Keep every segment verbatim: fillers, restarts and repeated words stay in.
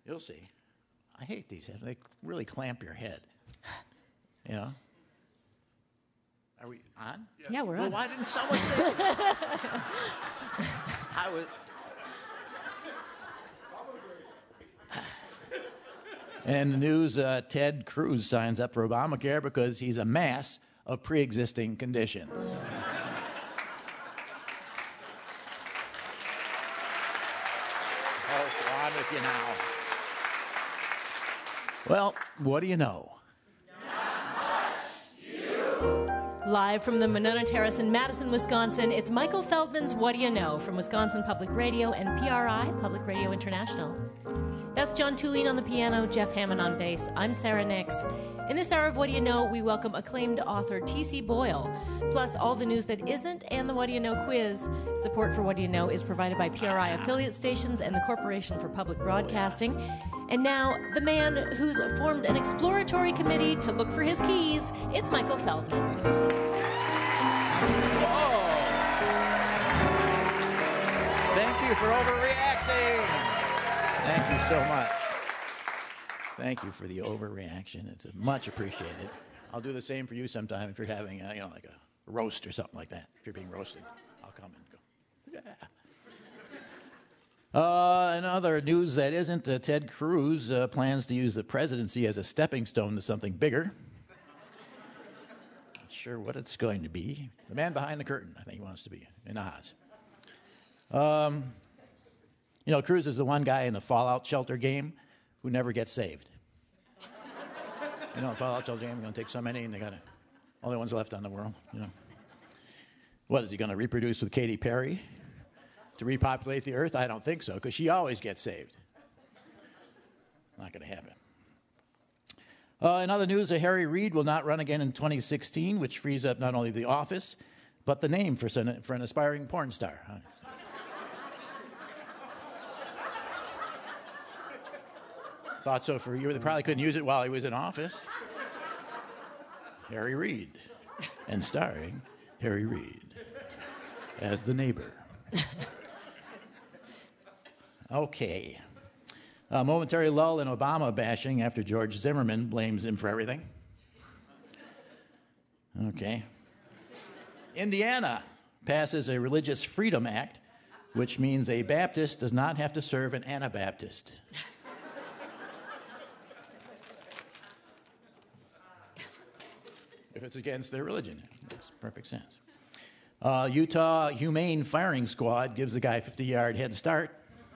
You'll see. I hate these. They really clamp your head. You know? Are we on? Yeah, yeah we're well, on. Well, why didn't someone say that? I was... And the news, uh, Ted Cruz signs up for Obamacare because he's a mass of pre-existing conditions. Oh, on with you now. Well, what do you know? Live from the Monona Terrace in Madison, Wisconsin, it's Michael Feldman's What Do You Know from Wisconsin Public Radio and P R I, Public Radio International. That's John Tulene on the piano, Jeff Hammond on bass. I'm Sarah Nix. In this hour of What Do You Know, we welcome acclaimed author T C. Boyle, plus all the news that isn't and the What Do You Know quiz. Support for What Do You Know is provided by P R I affiliate stations and the Corporation for Public Broadcasting. And now, the man who's formed an exploratory committee to look for his keys, it's Michael Feldman. Whoa! Thank you for overreacting. Thank you so much. Thank you for the overreaction. It's much appreciated. I'll do the same for you sometime if you're having, a, you know, like a roast or something like that. If you're being roasted, I'll come and go. Yeah. Uh, in other news that isn't, uh, Ted Cruz uh, plans to use the presidency as a stepping stone to something bigger. Not sure what it's going to be. The man behind the curtain, I think he wants to be, in Oz. Um, you know, Cruz is the one guy in the Fallout shelter game who never gets saved. You know, the Fallout shelter game, you're going to take so many and they got only ones left on the world, you know. What, is he going to reproduce with Katy Perry to repopulate the earth? I don't think so, because she always gets saved. Not going to happen. Uh, in other news, uh, Harry Reid will not run again in twenty sixteen, which frees up not only the office, but the name for, son- for an aspiring porn star. Huh? Thought so for you. They probably couldn't use it while he was in office. Harry Reid, and starring Harry Reid as the neighbor. Okay. A momentary lull in Obama bashing after George Zimmerman blames him for everything. Okay. Indiana passes a Religious Freedom Act, which means a Baptist does not have to serve an Anabaptist. If it's against their religion. It makes perfect sense. Uh, Utah Humane Firing Squad gives the guy a fifty-yard head start.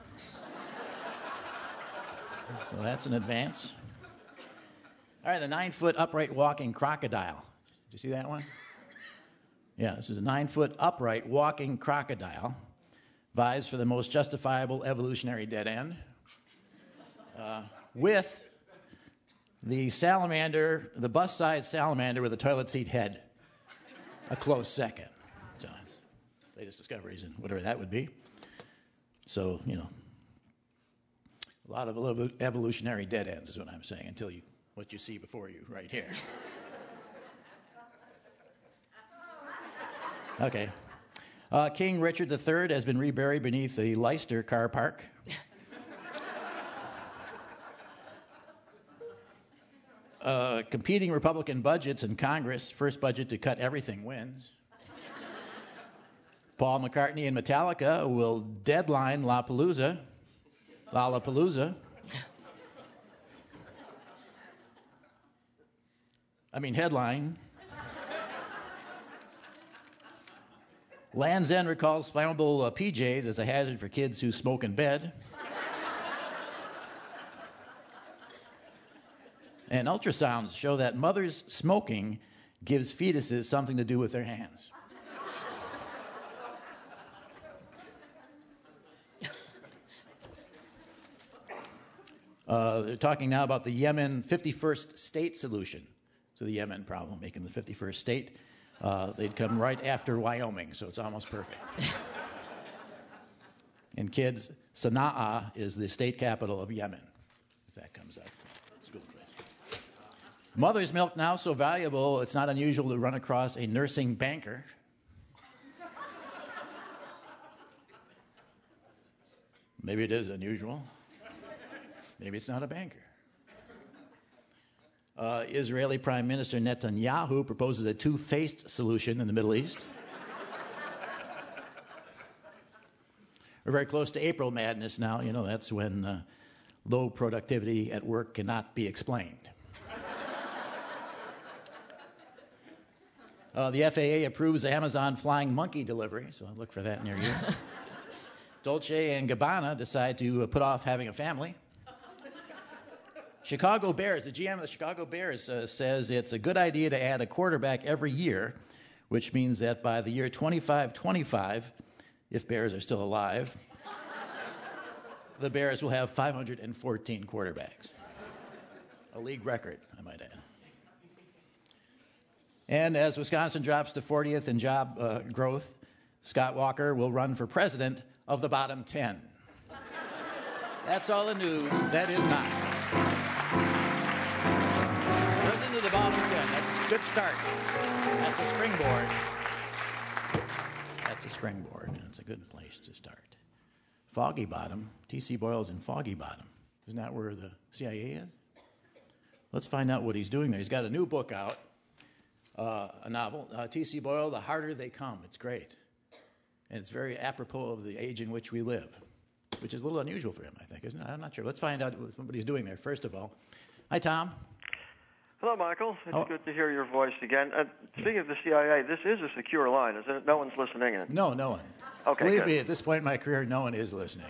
So that's an advance. All right, the nine-foot upright walking crocodile. Did you see that one? Yeah, this is a nine-foot upright walking crocodile. Vies for the most justifiable evolutionary dead end. Uh, with the salamander, the bus-sized salamander with a toilet seat head. A close second. So, latest discoveries and whatever that would be. So, you know, a lot of evolutionary dead ends is what I'm saying, until you, what you see before you right here. Okay. Uh, King Richard the Third has been reburied beneath the Leicester car park. Uh, competing Republican budgets in Congress, first budget to cut everything wins. Paul McCartney and Metallica will deadline Lollapalooza. Lollapalooza. I mean, headline. Land's End recalls flammable uh, P Js as a hazard for kids who smoke in bed. And ultrasounds show that mothers smoking gives fetuses something to do with their hands. Uh, they're talking now about the Yemen fifty-first state solution to the Yemen problem, making the fifty-first state. Uh, they'd come right after Wyoming, so it's almost perfect. And kids, Sana'a is the state capital of Yemen, if that comes up. School quiz. Mother's milk now so valuable, it's not unusual to run across a nursing banker. Maybe it is unusual. Maybe it's not a banker. Uh, Israeli Prime Minister Netanyahu proposes a two-faced solution in the Middle East. We're very close to April madness now. You know, that's when uh, low productivity at work cannot be explained. uh, the F A A approves Amazon flying monkey delivery, so look for that near you. Dolce and Gabbana decide to uh, put off having a family. Chicago Bears, the G M of the Chicago Bears uh, says it's a good idea to add a quarterback every year, which means that by the year twenty-five twenty-five, if Bears are still alive, the Bears will have five hundred fourteen quarterbacks. A league record, I might add. And as Wisconsin drops to fortieth in job uh, growth, Scott Walker will run for president of the bottom ten. That's all the news. That is not. Listen to the bottom ten. That's a good start. That's a springboard. That's a springboard. That's a good place to start. Foggy Bottom. T C. Boyle's in Foggy Bottom. Isn't that where the C I A is? Let's find out what he's doing there. He's got a new book out, uh, a novel. Uh, T C. Boyle, The Harder They Come. It's great. And it's very apropos of the age in which we live, which is a little unusual for him, I think, isn't it? I'm not sure. Let's find out what somebody's doing there, first of all. Hi, Tom. Hello, Michael. It's oh. good to hear your voice again. Uh, speaking of the C I A, this is a secure line, isn't it? No one's listening in. No, no one. Okay, Believe good. me, at this point in my career, no one is listening.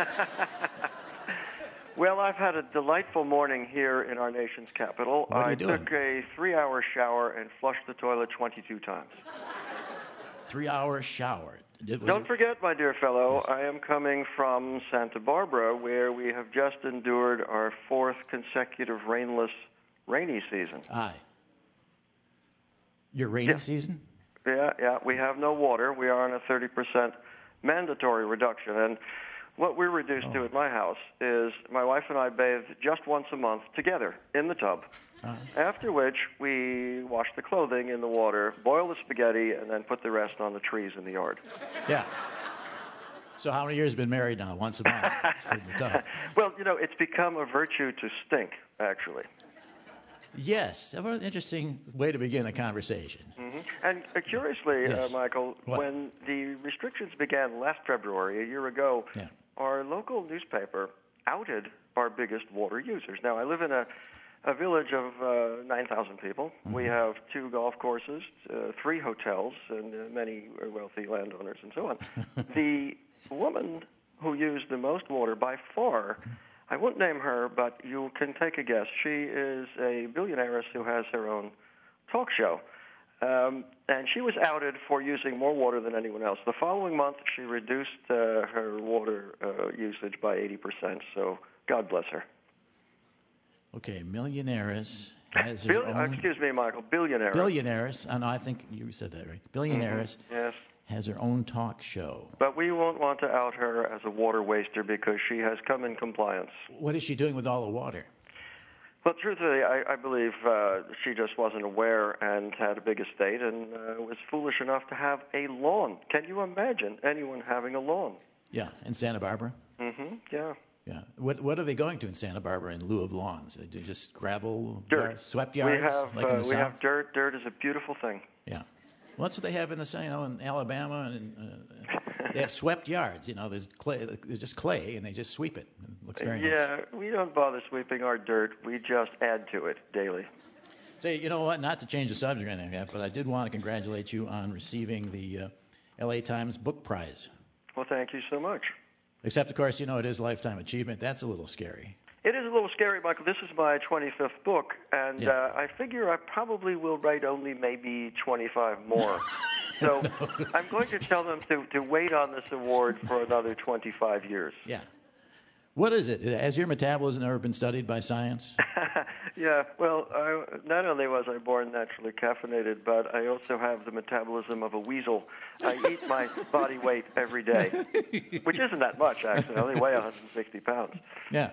Well, I've had a delightful morning here in our nation's capital. What are I you doing? took a three-hour shower and flushed the toilet twenty-two times. Three-hour shower. Did, was Don't it... forget, my dear fellow, Yes. I am coming from Santa Barbara, where we have just endured our fourth consecutive rainless, rainy season. Aye. Your rainy Yeah. season? Yeah, yeah, we have no water. We are on a thirty percent mandatory reduction. And what we're reduced Oh. to at my house is my wife and I bathe just once a month together in the tub, Uh-huh. after which we wash the clothing in the water, boil the spaghetti, and then put the rest on the trees in the yard. Yeah. So how many years been married now? Once a month? in the tub. Well, you know, it's become a virtue to stink, actually. Yes. What an interesting way to begin a conversation. hmm And uh, curiously, Yes. uh, Michael, What? when the restrictions began last February, a year ago, Yeah. our local newspaper outed our biggest water users. Now, I live in a, a village of uh, nine thousand people. Mm-hmm. We have two golf courses, uh, three hotels, and uh, many wealthy landowners, and so on. The woman who used the most water by far, I won't name her, but you can take a guess. She is a billionaire who has her own talk show. Um, and she was outed for using more water than anyone else. The following month, she reduced uh, her water uh, usage by eighty percent, so God bless her. Okay, millionaires has her Bill, uh, own... excuse me, Michael, billionaire. Billionaires, and I think you said that right. Billionaires Yes, has her own talk show. but we won't want to out her as a water waster because she has come in compliance. What is she doing with all the water? Well, truthfully, I, I believe uh, she just wasn't aware and had a big estate and uh, was foolish enough to have a lawn. Can you imagine anyone having a lawn? Yeah, in Santa Barbara? Mm-hmm, yeah. Yeah. What What are they going to in Santa Barbara in lieu of lawns? They do just gravel, Dirt. yard- swept yards, we have, like in uh, the we South? have dirt. Dirt is a beautiful thing. Yeah. Well, that's what they have in the South, you know, in Alabama, and uh, they have swept yards. You know, there's clay, there's just clay, and they just sweep it. It looks very nice. Yeah, we don't bother sweeping our dirt. We just add to it daily. Say, you know what? Not to change the subject or anything like that, but I did want to congratulate you on receiving the uh, L A Times Book Prize. Well, thank you so much. Except, of course, you know, it is lifetime achievement. That's a little scary. It is a little scary, Michael. This is my twenty-fifth book, and Yeah. uh, I figure I probably will write only maybe twenty-five more. So I'm going to tell them to, to wait on this award for another twenty-five years. Yeah. What is it? Has your metabolism ever been studied by science? Yeah, well, I, not only was I born naturally caffeinated, but I also have the metabolism of a weasel. I eat my body weight every day, which isn't that much, actually. I only weigh one hundred sixty pounds. Yeah.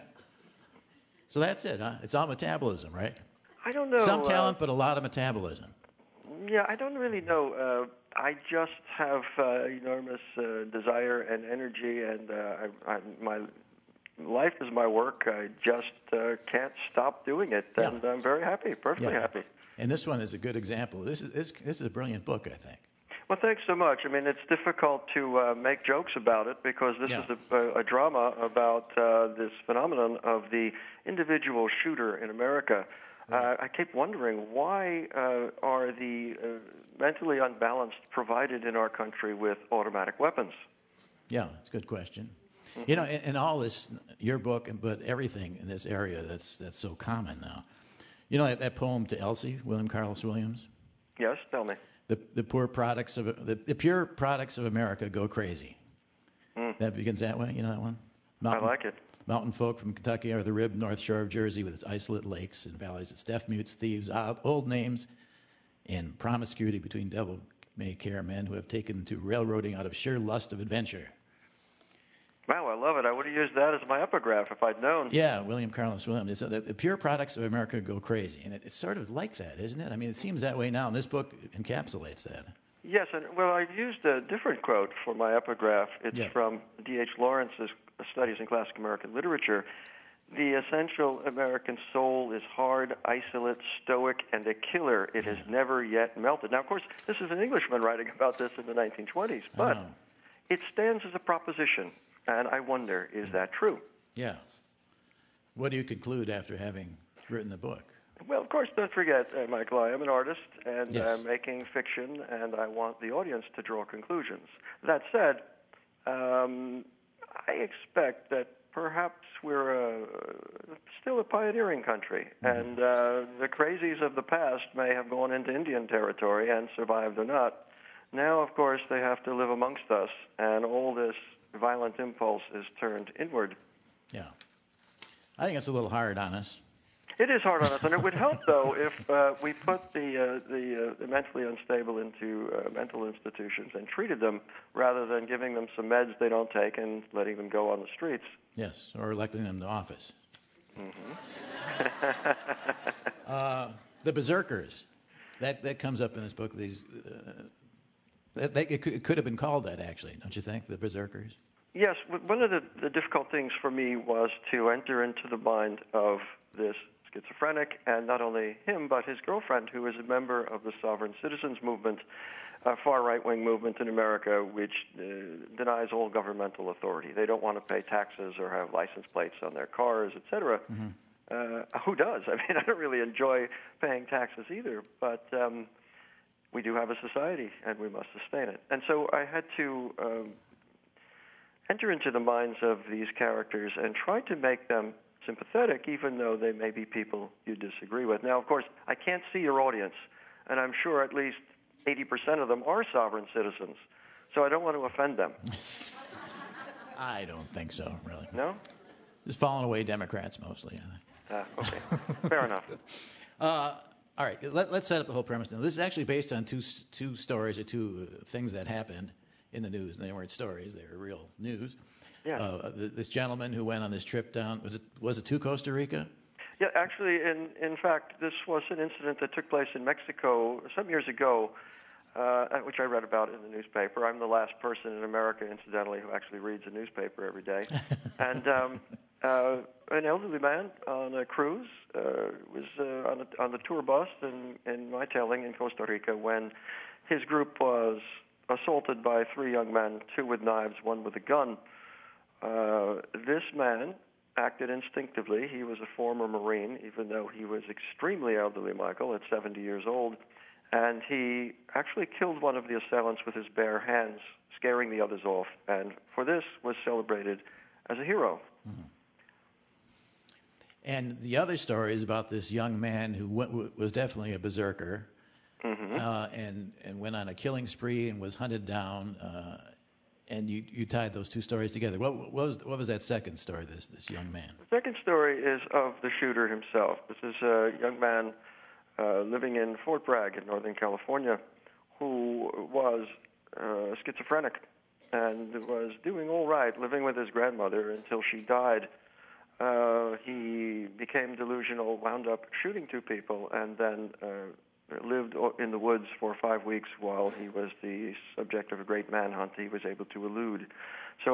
So that's it, huh? It's all metabolism, right? I don't know. Some uh, talent, but a lot of metabolism. Yeah, I don't really know. Uh, I just have uh, enormous uh, desire and energy, and uh, I, I, my life is my work. I just uh, can't stop doing it, Yeah. and I'm very happy, perfectly Yeah. happy. And this one is a good example. This is this, this is a brilliant book, I think. Well, thanks so much. I mean, it's difficult to uh, make jokes about it because this Yeah. is a, a, a drama about uh, this phenomenon of the individual shooter in America. Uh, I keep wondering, why uh, are the uh, mentally unbalanced provided in our country with automatic weapons? Yeah, it's a good question. Mm-hmm. You know, in, in all this, your book, but everything in this area that's that's so common now. You know that, that poem to Elsie, William Carlos Williams? Yes, tell me. The the poor products of the, the pure products of America go crazy. Mm. That begins that way. You know that one? Mountain, I like it. Mountain folk from Kentucky are the ribbed North Shore of Jersey with its isolate lakes and valleys, its deaf mutes, thieves, old names, and promiscuity between devil may care men who have taken to railroading out of sheer lust of adventure. Wow, I love it. I would have used that as my epigraph if I'd known. Yeah, William Carlos Williams. So the, the pure products of America go crazy, and it, it's sort of like that, isn't it? I mean, it seems that way now, and this book encapsulates that. Yes, and well, I used a different quote for my epigraph. It's Yeah. from D H Lawrence's Studies in Classic American Literature. The essential American soul is hard, isolate, stoic, and a killer. It has never yet melted. Now, of course, this is an Englishman writing about this in the nineteen twenties, but Oh. it stands as a proposition, and I wonder, is that true? Yeah. What do you conclude after having written the book? Well, of course, don't forget, uh, Michael, I am an artist, and Yes. I'm making fiction, and I want the audience to draw conclusions. That said, um, I expect that perhaps we're uh, still a pioneering country, mm-hmm. and uh, the crazies of the past may have gone into Indian territory and survived or not. Now, of course, they have to live amongst us, and all this violent impulse is turned inward. Yeah. I think it's a little hard on us. It is hard on us, and it would help, though, if uh, we put the uh, the, uh, the mentally unstable into uh, mental institutions and treated them rather than giving them some meds they don't take and letting them go on the streets. Yes, or electing them to office. Mm-hmm. uh, the berserkers, that that comes up in this book. These, uh, that, that, it, could, it could have been called that, actually, don't you think? The berserkers. Yes, one of the, the difficult things for me was to enter into the mind of this schizophrenic, and not only him, but his girlfriend, who is a member of the Sovereign Citizens Movement, a far right-wing movement in America, which uh, denies all governmental authority. They don't want to pay taxes or have license plates on their cars, et cetera. Mm-hmm. Uh, who does? I mean, I don't really enjoy paying taxes either, but um, we do have a society, and we must sustain it. And so I had to um, enter into the minds of these characters and try to make them sympathetic, even though they may be people you disagree with. Now, of course, I can't see your audience, and I'm sure at least eighty percent of them are sovereign citizens, so I don't want to offend them. I don't think so, really. No? Just falling away Democrats, mostly. Uh, okay, fair enough. Uh, all right, let, let's set up the whole premise now. This is actually based on two two stories or two uh, things that happened in the news, and they weren't stories; they were real news. Yeah. Uh, th- this gentleman who went on this trip down, was it was it to Costa Rica? Yeah, actually, in, in fact, this was an incident that took place in Mexico some years ago, uh, which I read about in the newspaper. I'm the last person in America, incidentally, who actually reads a newspaper every day. and um, uh, an elderly man on a cruise uh, was uh, on, a, on the tour bus, in, in my telling, in Costa Rica, when his group was assaulted by three young men, two with knives, one with a gun. Uh, this man acted instinctively. He was a former Marine, even though he was extremely elderly, Michael, at seventy years old. And he actually killed one of the assailants with his bare hands, scaring the others off. And for this was celebrated as a hero. Mm-hmm. And the other story is about this young man who went, was definitely a berserker, mm-hmm. uh, and, and went on a killing spree and was hunted down. Uh, And you, you tied those two stories together. What, what was what was that second story? This this young man. The second story is of the shooter himself. This is a young man uh, living in Fort Bragg in Northern California, who was uh, schizophrenic and was doing all right, living with his grandmother until she died. Uh, he became delusional, wound up shooting two people, and then Uh, lived in the woods for five weeks while he was the subject of a great manhunt he was able to elude. So I've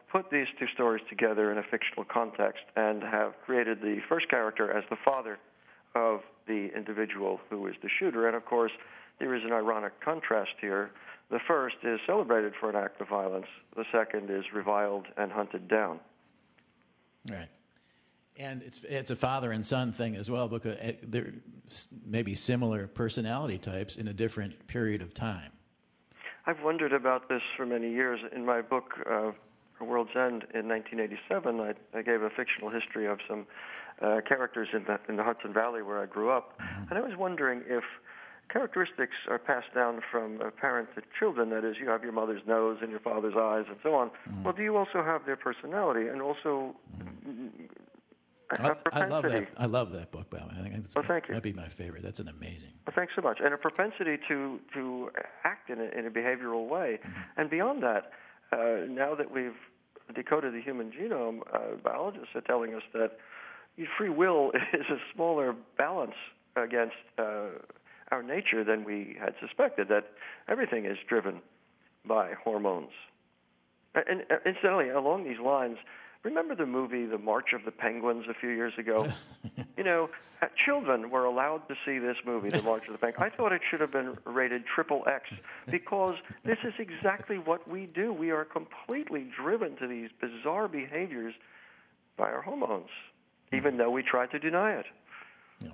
put these two stories together in a fictional context and have created the first character as the father of the individual who is the shooter. And, of course, there is an ironic contrast here. The first is celebrated for an act of violence. The second is reviled and hunted down. Right. And it's it's a father and son thing as well, because there may be similar personality types in a different period of time. I've wondered about this for many years. In my book, uh, World's End, in nineteen eighty-seven, I, I gave a fictional history of some uh, characters in the, in the Hudson Valley where I grew up. Mm-hmm. And I was wondering if characteristics are passed down from a parent to children. That is, you have your mother's nose and your father's eyes and so on. Mm-hmm. Well, do you also have their personality and also mm-hmm. a, a propensity? I, I love that. I love that book, by the way. I think it's, well, thank you. That'd be my favorite. That's an amazing. Well, thanks so much. And a propensity to, to act in a, in a behavioral way. Mm-hmm. And beyond that, uh, now that we've decoded the human genome, uh, biologists are telling us that free will is a smaller balance against uh, our nature than we had suspected, that everything is driven by hormones. And, and incidentally, along these lines, remember the movie The March of the Penguins a few years ago? You know, children were allowed to see this movie, The March of the Penguins. I thought it should have been rated triple X because this is exactly what we do. We are completely driven to these bizarre behaviors by our hormones, even though we try to deny it. Yeah.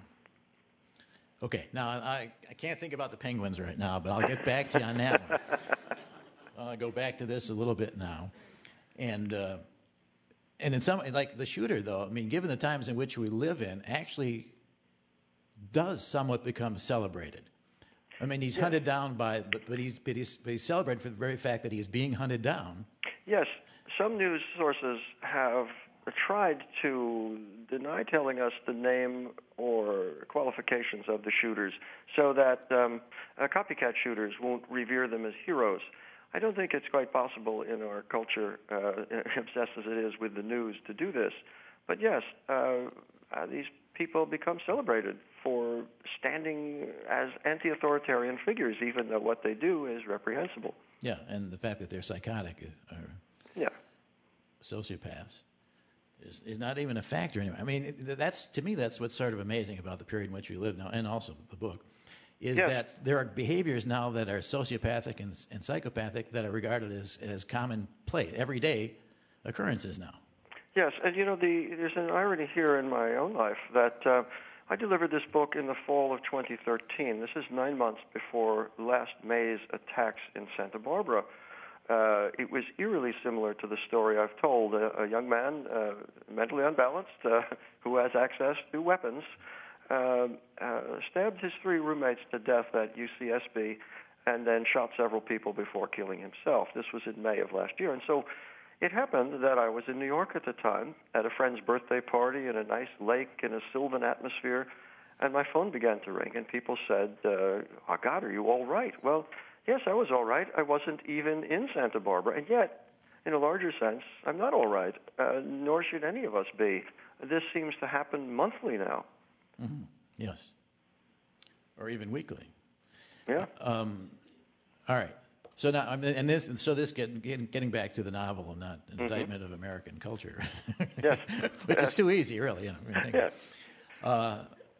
Okay, now I, I can't think about the Penguins right now, but I'll get back to you on that one. I'll go back to this a little bit now. And... Uh, And in some, like the shooter, though, I mean, given the times in which we live in, actually does somewhat become celebrated. I mean, he's yeah. hunted down by, but, but, he's, but, he's, but he's celebrated for the very fact that he is being hunted down. Yes. Some news sources have tried to deny telling us the name or qualifications of the shooters so that um, uh, copycat shooters won't revere them as heroes. I don't think it's quite possible in our culture, uh, obsessed as it is with the news, to do this. But yes, uh, uh, these people become celebrated for standing as anti-authoritarian figures, even though what they do is reprehensible. Yeah, and the fact that they're psychotic or yeah. sociopaths is, is not even a factor anymore. I mean, that's to me, that's what's sort of amazing about the period in which we live now, and also the book. Is yes. that there are behaviors now that are sociopathic and, and psychopathic that are regarded as, as commonplace, everyday occurrences now. Yes, and you know, the, there's an irony here in my own life that uh, I delivered this book in the fall of twenty thirteen. This is nine months before last May's attacks in Santa Barbara. Uh, it was eerily similar to the story I've told. A, a young man, uh, mentally unbalanced, uh, who has access to weapons, Uh, uh, stabbed his three roommates to death at U C S B and then shot several people before killing himself. This was in May of last year. And so it happened that I was in New York at the time at a friend's birthday party in a nice lake in a sylvan atmosphere, and my phone began to ring, and people said, uh, oh, God, are you all right? Well, yes, I was all right. I wasn't even in Santa Barbara, and yet, in a larger sense, I'm not all right, uh, nor should any of us be. This seems to happen monthly now. Mm-hmm. Yes, or even weekly. Yeah. Um, all right. So now, I mean, and this, so this get, getting, getting back to the novel and not an mm-hmm. indictment of American culture, yes, which yes. is too easy, really. You know, I think. Yes. Uh,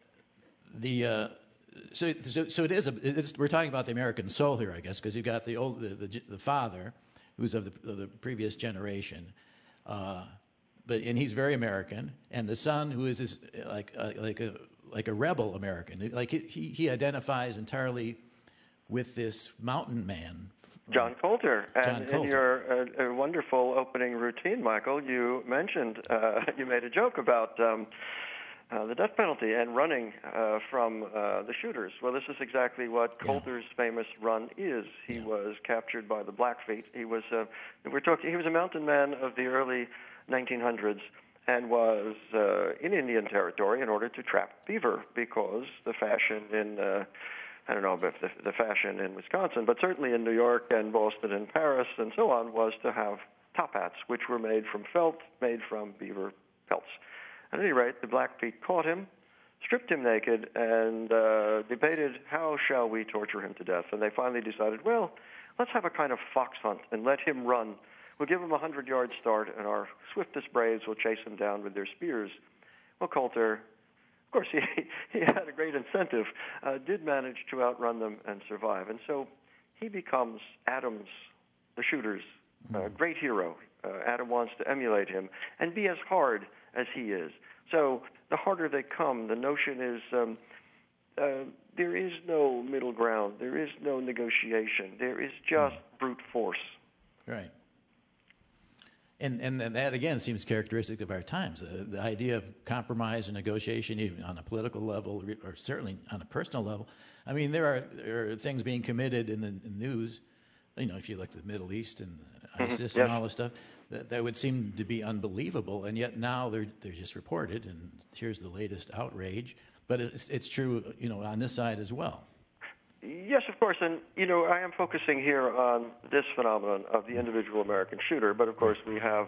the uh, so, so so it is. A, it's, we're talking about the American soul here, I guess, because you've got the old the, the, the father, who's of the, of the previous generation. Uh, But and he's very American, and the son, who is this, like uh, like a like a rebel American, like he he identifies entirely with this mountain man, John Coulter. And John Coulter. In your uh, uh, wonderful opening routine, Michael, you mentioned uh, you made a joke about um, uh, the death penalty and running uh, from uh, the shooters. Well, this is exactly what Yeah. Coulter's famous run is. He Yeah. was captured by the Blackfeet. He was uh, we're talking. He was a mountain man of the early nineteen hundreds and was uh, in Indian territory in order to trap beaver, because the fashion in, uh, I don't know if the, the fashion in Wisconsin, but certainly in New York and Boston and Paris and so on, was to have top hats, which were made from felt, made from beaver pelts. At any rate, the Blackfeet caught him, stripped him naked, and uh, debated how shall we torture him to death. And they finally decided, well, let's have a kind of fox hunt and let him run We'll give them a hundred-yard start, and our swiftest braves will chase them down with their spears. Well, Coulter, of course, he, he had a great incentive, uh, did manage to outrun them and survive. And so he becomes Adam's, the shooter's, uh, great hero. Uh, Adam wants to emulate him and be as hard as he is. So the harder they come, the notion is um, uh, there is no middle ground. There is no negotiation. There is just brute force. Right. And and that, again, seems characteristic of our times. Uh, the idea of compromise and negotiation, even on a political level, or certainly on a personal level. I mean, there are, there are things being committed in the, in the news, you know, if you look at the Middle East and ISIS Mm-hmm. Yes. and all this stuff, that, that would seem to be unbelievable, and yet now they're, they're just reported, and here's the latest outrage. But it's, it's true, you know, on this side as well. Yes, of course, and, you know, I am focusing here on this phenomenon of the individual American shooter, but, of course, we have,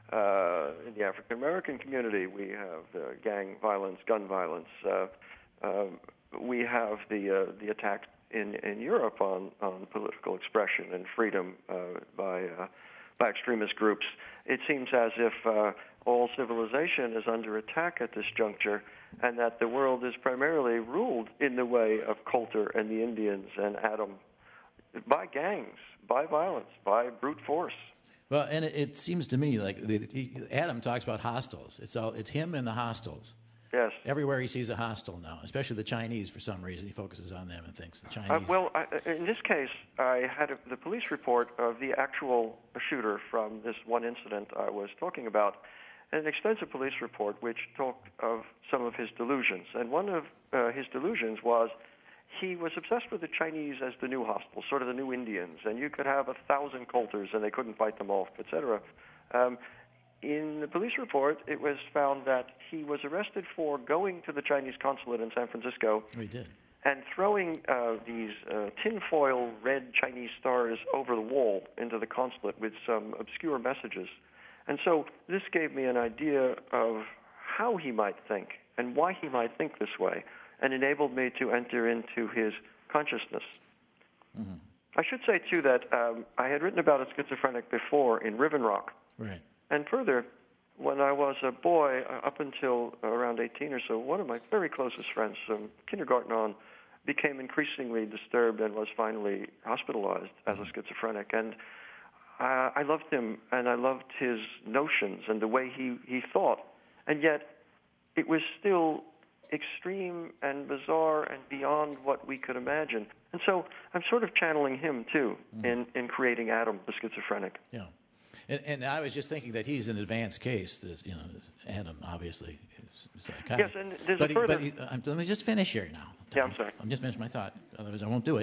uh, in the African-American community, we have uh, gang violence, gun violence. Uh, um, we have the uh, the attacks in, in Europe on, on political expression and freedom uh, by, uh, by extremist groups. It seems as if uh, all civilization is under attack at this juncture, and that the world is primarily ruled in the way of Coulter and the Indians and Adam by gangs, by violence, by brute force. Well, and it, it seems to me like the, he, Adam talks about hostiles. It's all it's him and the hostiles. Yes. Everywhere he sees a hostile now, especially the Chinese. For some reason, he focuses on them and thinks the Chinese. Uh, well, I, in this case, I had a, the police report of the actual shooter from this one incident I was talking about. An extensive police report which talked of some of his delusions. And one of uh, his delusions was he was obsessed with the Chinese as the new hostiles, sort of the new Indians, and you could have a thousand Coulters and they couldn't fight them off, et cetera. Um, in the police report, it was found that he was arrested for going to the Chinese consulate in San Francisco We did. and throwing uh, these uh, tinfoil red Chinese stars over the wall into the consulate with some obscure messages. And so this gave me an idea of how he might think and why he might think this way, and enabled me to enter into his consciousness. Mm-hmm. I should say, too, that um, I had written about a schizophrenic before in Riven Rock. Right. And further, when I was a boy, uh, up until around eighteen or so, one of my very closest friends, from kindergarten on, became increasingly disturbed and was finally hospitalized as a schizophrenic. And Uh, I loved him, and I loved his notions and the way he, he thought. And yet, it was still extreme and bizarre and beyond what we could imagine. And so I'm sort of channeling him, too, mm. in, in creating Adam, the schizophrenic. Yeah. And, and I was just thinking that he's an advanced case. That, you know, Adam, obviously, is psychiatric. Yes, and there's but a he, further... But he, I'm, let me just finish here now. Yeah, I'm sorry. I'm just finishing my thought. Otherwise, I won't do it.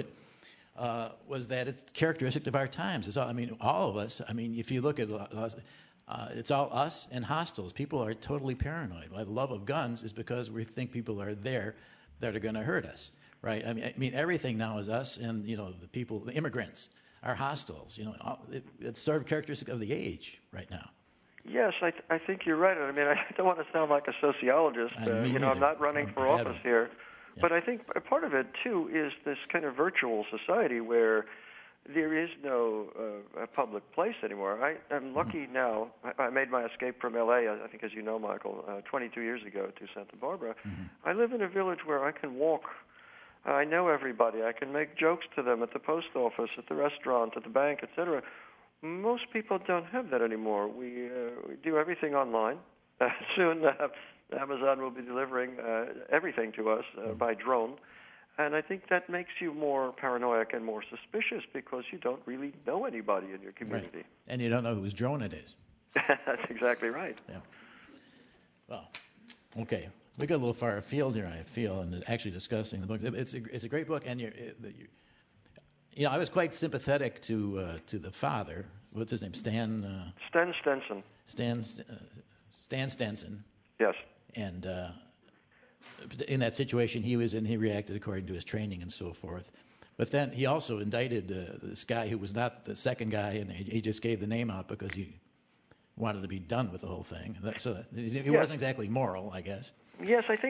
Uh, was that it's characteristic of our times. It's all, I mean, all of us. I mean, if you look at uh, it's all us and hostiles. People are totally paranoid. The love of guns is because we think people are there that are going to hurt us, right? I mean, I mean, everything now is us, and you know, the people, the immigrants, are hostiles. You know, all, it, it's sort of characteristic of the age right now. Yes, I, th- I think you're right. I mean, I don't want to sound like a sociologist. Uh, you either. know, I'm not running I'm for bad. office here. Yeah. But I think part of it, too, is this kind of virtual society where there is no uh, public place anymore. I, I'm lucky mm-hmm. now. I, I made my escape from L A, I think, as you know, Michael, uh, twenty-two years ago to Santa Barbara. Mm-hmm. I live in a village where I can walk. I know everybody. I can make jokes to them at the post office, at the restaurant, at the bank, et cetera. Most people don't have that anymore. We, uh, we do everything online. Uh, soon uh, Amazon will be delivering uh, everything to us uh, by drone. And I think that makes you more paranoid and more suspicious because you don't really know anybody in your community. Right. And you don't know whose drone it is. That's exactly right. Yeah. Well, okay. We got a little far afield here, I feel, in actually discussing the book. It's a, it's a great book, and you're, you're, you know, I was quite sympathetic to uh, to the father. What's his name? Stan. Uh, Stan Stenson. Stan. Uh, Stan Stenson. Yes. And uh, in that situation he was in, he reacted according to his training and so forth. But then he also indicted uh, this guy who was not the second guy, and he just gave the name out because he wanted to be done with the whole thing. So he yes. wasn't exactly moral, I guess. Yes, I think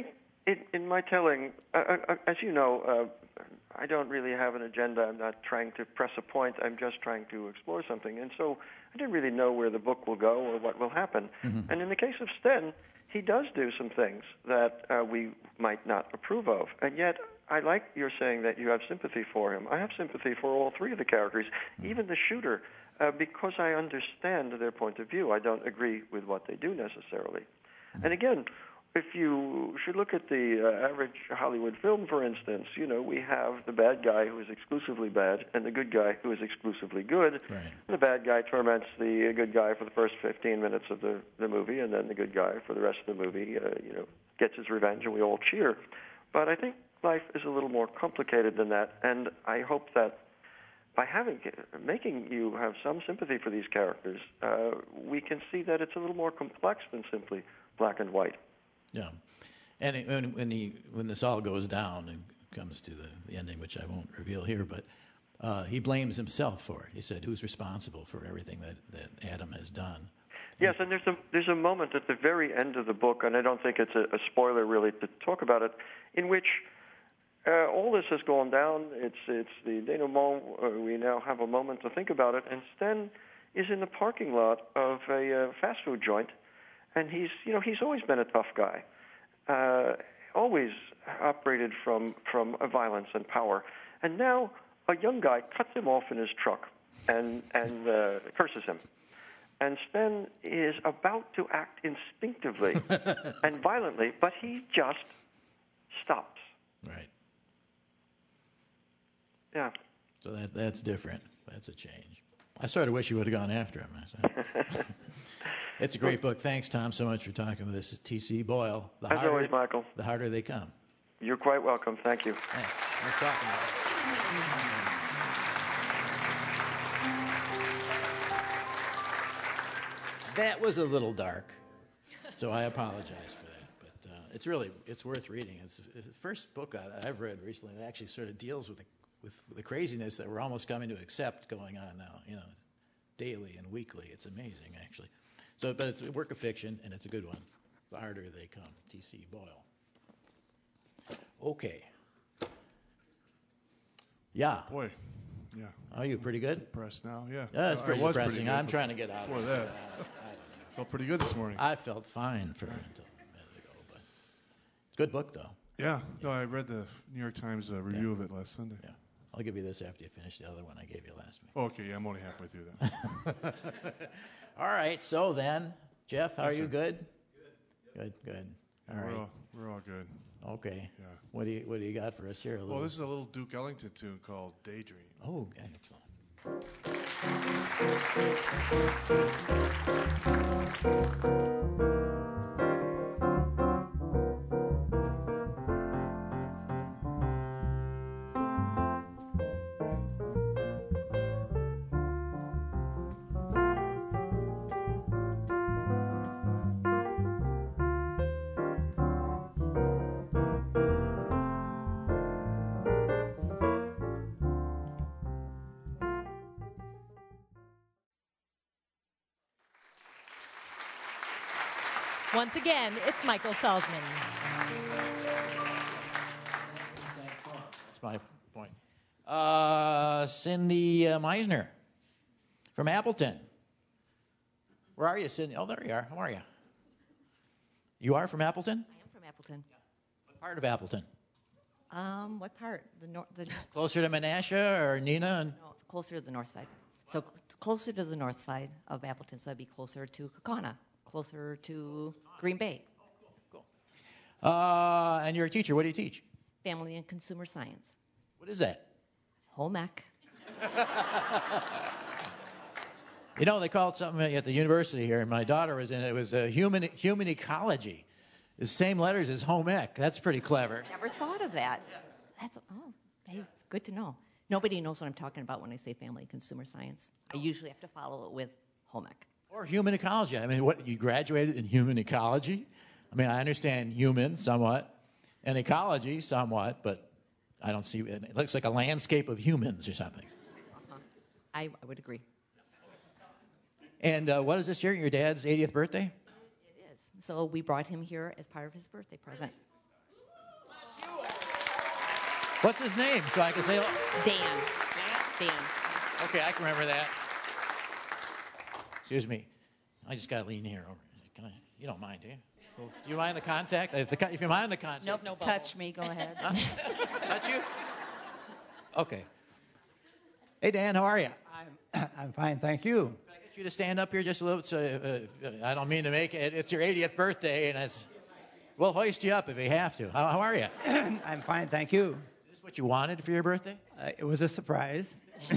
in, in my telling, uh, uh, as you know, uh, I don't really have an agenda. I'm not trying to press a point. I'm just trying to explore something. And so I didn't really know where the book will go or what will happen. Mm-hmm. And in the case of Sten, he does do some things that uh, we might not approve of. And yet, I like you're saying that you have sympathy for him. I have sympathy for all three of the characters, mm-hmm. even the shooter, uh, because I understand their point of view. I don't agree with what they do necessarily. Mm-hmm. And again, if you should look at the uh, average Hollywood film, for instance, you know, we have the bad guy who is exclusively bad and the good guy who is exclusively good. Right. And the bad guy torments the good guy for the first fifteen minutes of the, the movie, and then the good guy for the rest of the movie, uh, you know, gets his revenge, and we all cheer. But I think life is a little more complicated than that, and I hope that by having making you have some sympathy for these characters, uh, we can see that it's a little more complex than simply black and white. Yeah, and it, when when, he, when this all goes down and comes to the, the ending, which I won't reveal here, but uh, he blames himself for it. He said, "Who's responsible for everything that, that Adam has done?" Yes, and there's a there's a moment at the very end of the book, and I don't think it's a, a spoiler really to talk about it, in which uh, all this has gone down. It's it's the denouement. Uh, we now have a moment to think about it, and Sten is in the parking lot of a uh, fast food joint. And he's, you know, he's always been a tough guy, uh, always operated from from a violence and power. And now a young guy cuts him off in his truck and and uh, curses him. And Sten is about to act instinctively and violently, but he just stops. Right. Yeah. So that that's different. That's a change. I sort of wish you would have gone after him. I It's a great book. Thanks, Tom, so much for talking with us. T C. Boyle. The As harder, always, Michael. The harder they come. You're quite welcome. Thank you. Thanks. Nice talking to you. That was a little dark, so I apologize for that. But uh, it's really it's worth reading. It's the first book I, I've read recently that actually sort of deals with the, with the craziness that we're almost coming to accept going on now. You know, daily and weekly. It's amazing, actually. So, but it's a work of fiction, and it's a good one. The harder they come. T C. Boyle. Okay. Yeah. Boy, yeah. Are you pretty good? Depressed now, yeah. Yeah, it's pretty I was depressing. Pretty good I'm trying to get out before of that. it. Felt pretty good this morning. I felt fine for until a minute ago, but it's a good book, though. Yeah. No, I read the New York Times uh, review yeah. of it last Sunday. Yeah. I'll give you this after you finish the other one I gave you last week. Oh, okay, yeah, I'm only halfway through that. All right, so then, Jeff, how yes, are you sir. good? Good, good. good. All yeah, right. We're all, we're all good. Okay. Yeah. What do you What do you got for us here? A well, this is a little Duke Ellington tune called Daydream. Oh, excellent. Once again, it's Michael Feldman. That's my point. Uh, Cindy uh, Meisner from Appleton. Where are you, Cindy? Oh, there you are. How are you? You are from Appleton? I am from Appleton. What part of Appleton? Um, what part? The north. The Closer to Menasha or Nina? And... No, closer to the north side. So c- closer to the north side of Appleton. So I'd be closer to Kaukauna, closer to Green Bay. Cool. Cool. Uh, and you're a teacher. What do you teach? Family and consumer science. What is that? Home ec. You know, they call it something at the university here, and my daughter was in it. It was uh, human human ecology. The same letters as home ec. That's pretty clever. Never thought of that. That's oh, hey, good to know. Nobody knows what I'm talking about when I say family and consumer science. I usually have to follow it with home ec. Or human ecology. I mean, what, you graduated in human ecology? I mean, I understand human somewhat, and ecology somewhat, but I don't see it. It looks like a landscape of humans or something. Uh-huh. I, I would agree. And uh, what is this year? Your dad's eightieth birthday? It is. So we brought him here as part of his birthday present. What's his name? So I can say, oh, Dan. Dan. okay, I can remember that. Excuse me. I just got to lean here. Over. Can I? You don't mind, do you? Well, do you mind the contact? If, the, if you mind the contact. Nope, no touch me. Go ahead. Huh? Touch you? Okay. Hey, Dan, how are you? I'm, I'm fine, thank you. Can I get you to stand up here just a little? So, uh, I don't mean to make it. It's your eightieth birthday, and it's. We'll hoist you up if we have to. How, how are you? I'm fine, thank you. Is this what you wanted for your birthday? Uh, it was a surprise.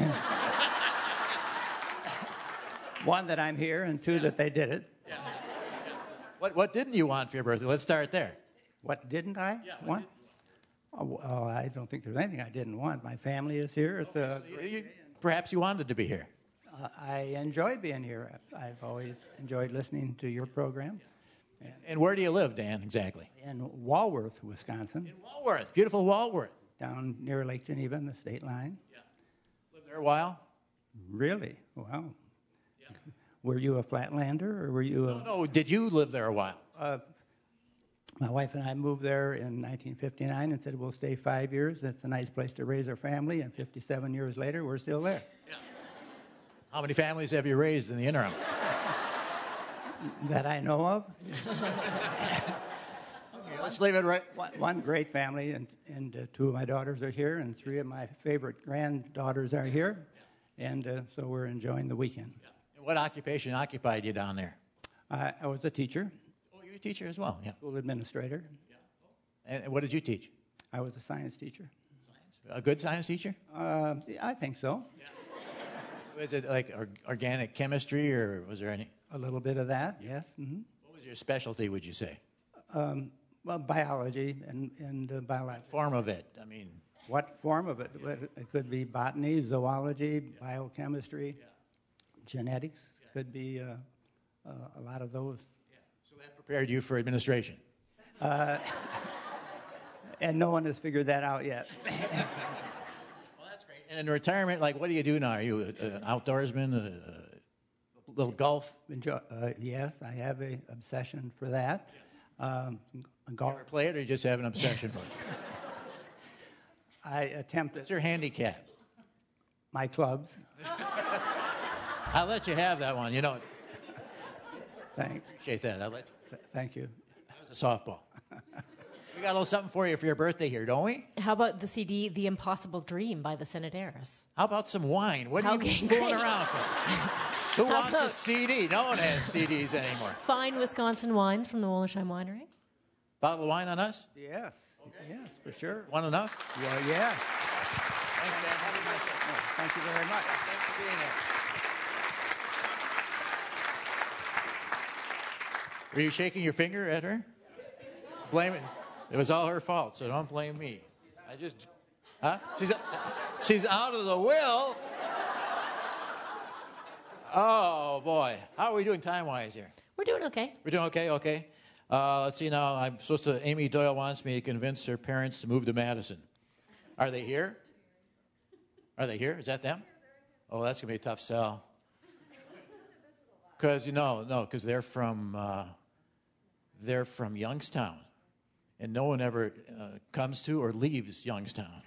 One, that I'm here, and two, that they did it. Yeah. What What didn't you want for your birthday? Let's start there. What didn't I Yeah, what want? Oh, well, I don't think there's anything I didn't want. My family is here. It's Okay, a, so you, you, perhaps you wanted to be here. uh, I enjoy being here. I've always enjoyed listening to your program. And where do you live, Dan, exactly? In Walworth, Wisconsin, In Walworth. Beautiful Walworth. down near Lake Geneva, the state line. Yeah. Lived there a while? Really? Wow. Yeah. Were you a Flatlander, or were you a... No, no. Did you live there a while? Uh, my wife and I moved there in nineteen fifty-nine and said, we'll stay five years. That's a nice place to raise our family. And fifty-seven years later, we're still there. Yeah. How many families have you raised in the interim? That I know of. Okay, let's leave it right. One, one great family, and, and uh, two of my daughters are here, and three of my favorite granddaughters are here. And uh, so we're enjoying the weekend. Yeah. And what occupation occupied you down there? I, I was a teacher, Oh, you're a teacher as well. Yeah. school administrator. And what did you teach? I was a science teacher. A good science teacher? Uh, I think so. Was it like or, organic chemistry, or was there any? A little bit of that, yes. Mm-hmm. What was your specialty, would you say? Um, well, biology and, and uh, biology. Form of it. I mean, What form of it? It could be botany, zoology, biochemistry, genetics. Could be uh, uh, a lot of those. so that prepared you for administration. And no one has figured that out yet. Well, that's great. And in retirement, like, what do you do now? Are you a- an outdoorsman, a, a little golf? Enjoy, uh, yes, I have an obsession for that. Um, golf. Ever play it, or you just have an obsession for it? I attempt What's your handicap? my clubs. I'll let you have that one. You know, Thanks. appreciate that. I'll let you. Th- Thank you. That was a softball. We got a little something for you for your birthday here, don't we? How about the C D "The Impossible Dream" by the Senators? How about some wine? What are Okay, you fooling great. around for? Who How wants a about- C D? No one has C Ds anymore. Fine Wisconsin wines from the Wollersheim Winery. Bottle of wine on us? Yes. Yes, for sure. One enough? Well, yeah. Thanks, Dan. Have a nice day. Oh, thank you very much. Thanks for being here. Were you shaking your finger at her? Blame it. It was all her fault, so don't blame me. I just, huh? She's, she's out of the will. Oh, boy. How are we doing time-wise here? We're doing okay. We're doing okay, okay. Uh, let's see now. I'm supposed to, Amy Doyle wants me to convince her parents to move to Madison. Are they here? Are they here? Is that them? Oh, that's going to be a tough sell. Because, you know, no, because they're from, uh, they're from Youngstown. And no one ever uh, comes to or leaves Youngstown.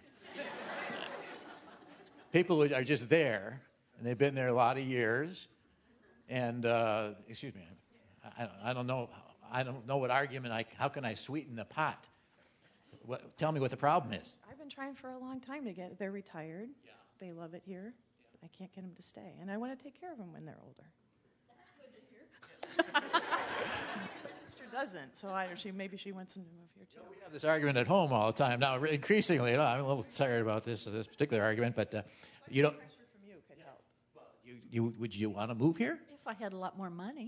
People who are just there, and they've been there a lot of years. And, uh, excuse me, I, I don't know. I don't know what argument I. How can I sweeten the pot? What, tell me what the problem is. I've been trying for a long time to get. They're retired. Yeah. They love it here. Yeah. I can't get them to stay, and I want to take care of them when they're older. That's good to hear. My sister doesn't, so I, she maybe she wants them to move here too. We have this argument at home all the time now. Increasingly, you know, I'm a little tired about this this particular argument, but uh, you don't. Pressure from you could help. You, you would you want to move here? If I had a lot more money.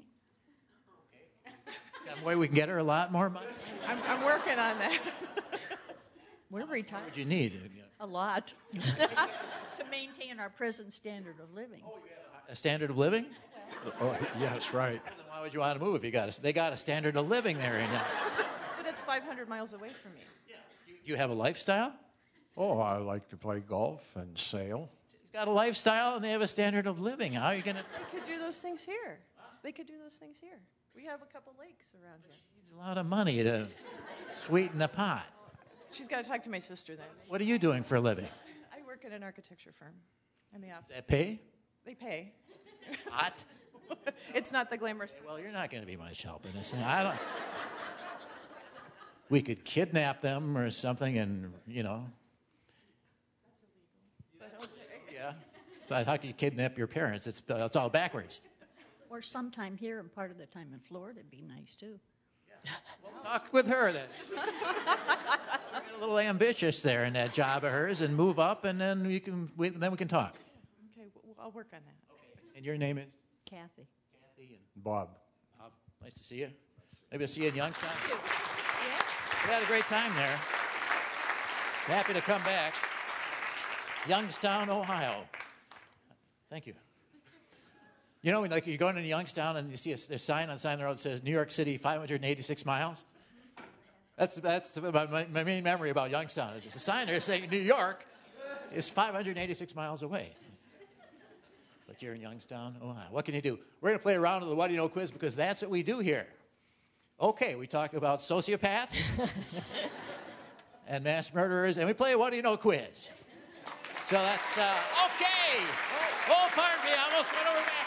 Some way we can get her a lot more money. I'm, I'm working on that. We're What retired. would you need? A lot. To maintain our present standard of living. A standard of living? Oh, yes, right. Then why would you want to move if you got a, they got a standard of living there? In, uh, But it's five hundred miles away from me. do you have a lifestyle? Oh, I like to play golf and sail. He's got a lifestyle and they have a standard of living. How are you going to? They could do those things here. They could do those things here. We have a couple lakes around here. Needs a lot of money to sweeten the pot. She's got to talk to my sister then. What are you doing for a living? I work at an architecture firm in the office. Does that pay? They pay. Hot? It's not the glamorous. Well, you're not going to be much help in this. I don't. We could kidnap them or something, and you know. That's illegal. But okay. Yeah. So how can you kidnap your parents? It's it's all backwards. Or sometime here and part of the time in Florida would be nice, too. Yeah. Well, talk with her then. Get a little ambitious there in that job of hers, and move up, and then we can we, then we can talk. Okay, well, I'll work on that. Okay. And your name is? Kathy. Kathy and Bob. Bob. Nice to see you. Maybe I'll see you in Youngstown. Thank you. Yeah. We had a great time there. Happy to come back. Youngstown, Ohio. Thank you. You know, like you're going into Youngstown and you see a, a sign on the side of the road that says New York City, five hundred eighty-six miles. That's that's my, my main memory about Youngstown. There's a sign there saying New York is five hundred eighty-six miles away. But you're in Youngstown, Ohio. What can you do? We're going to play a round of the What Do You Know quiz because that's what we do here. Okay, we talk about sociopaths and mass murderers, and we play a What Do You Know quiz. So that's, uh, okay. Oh, pardon me, I almost went over that.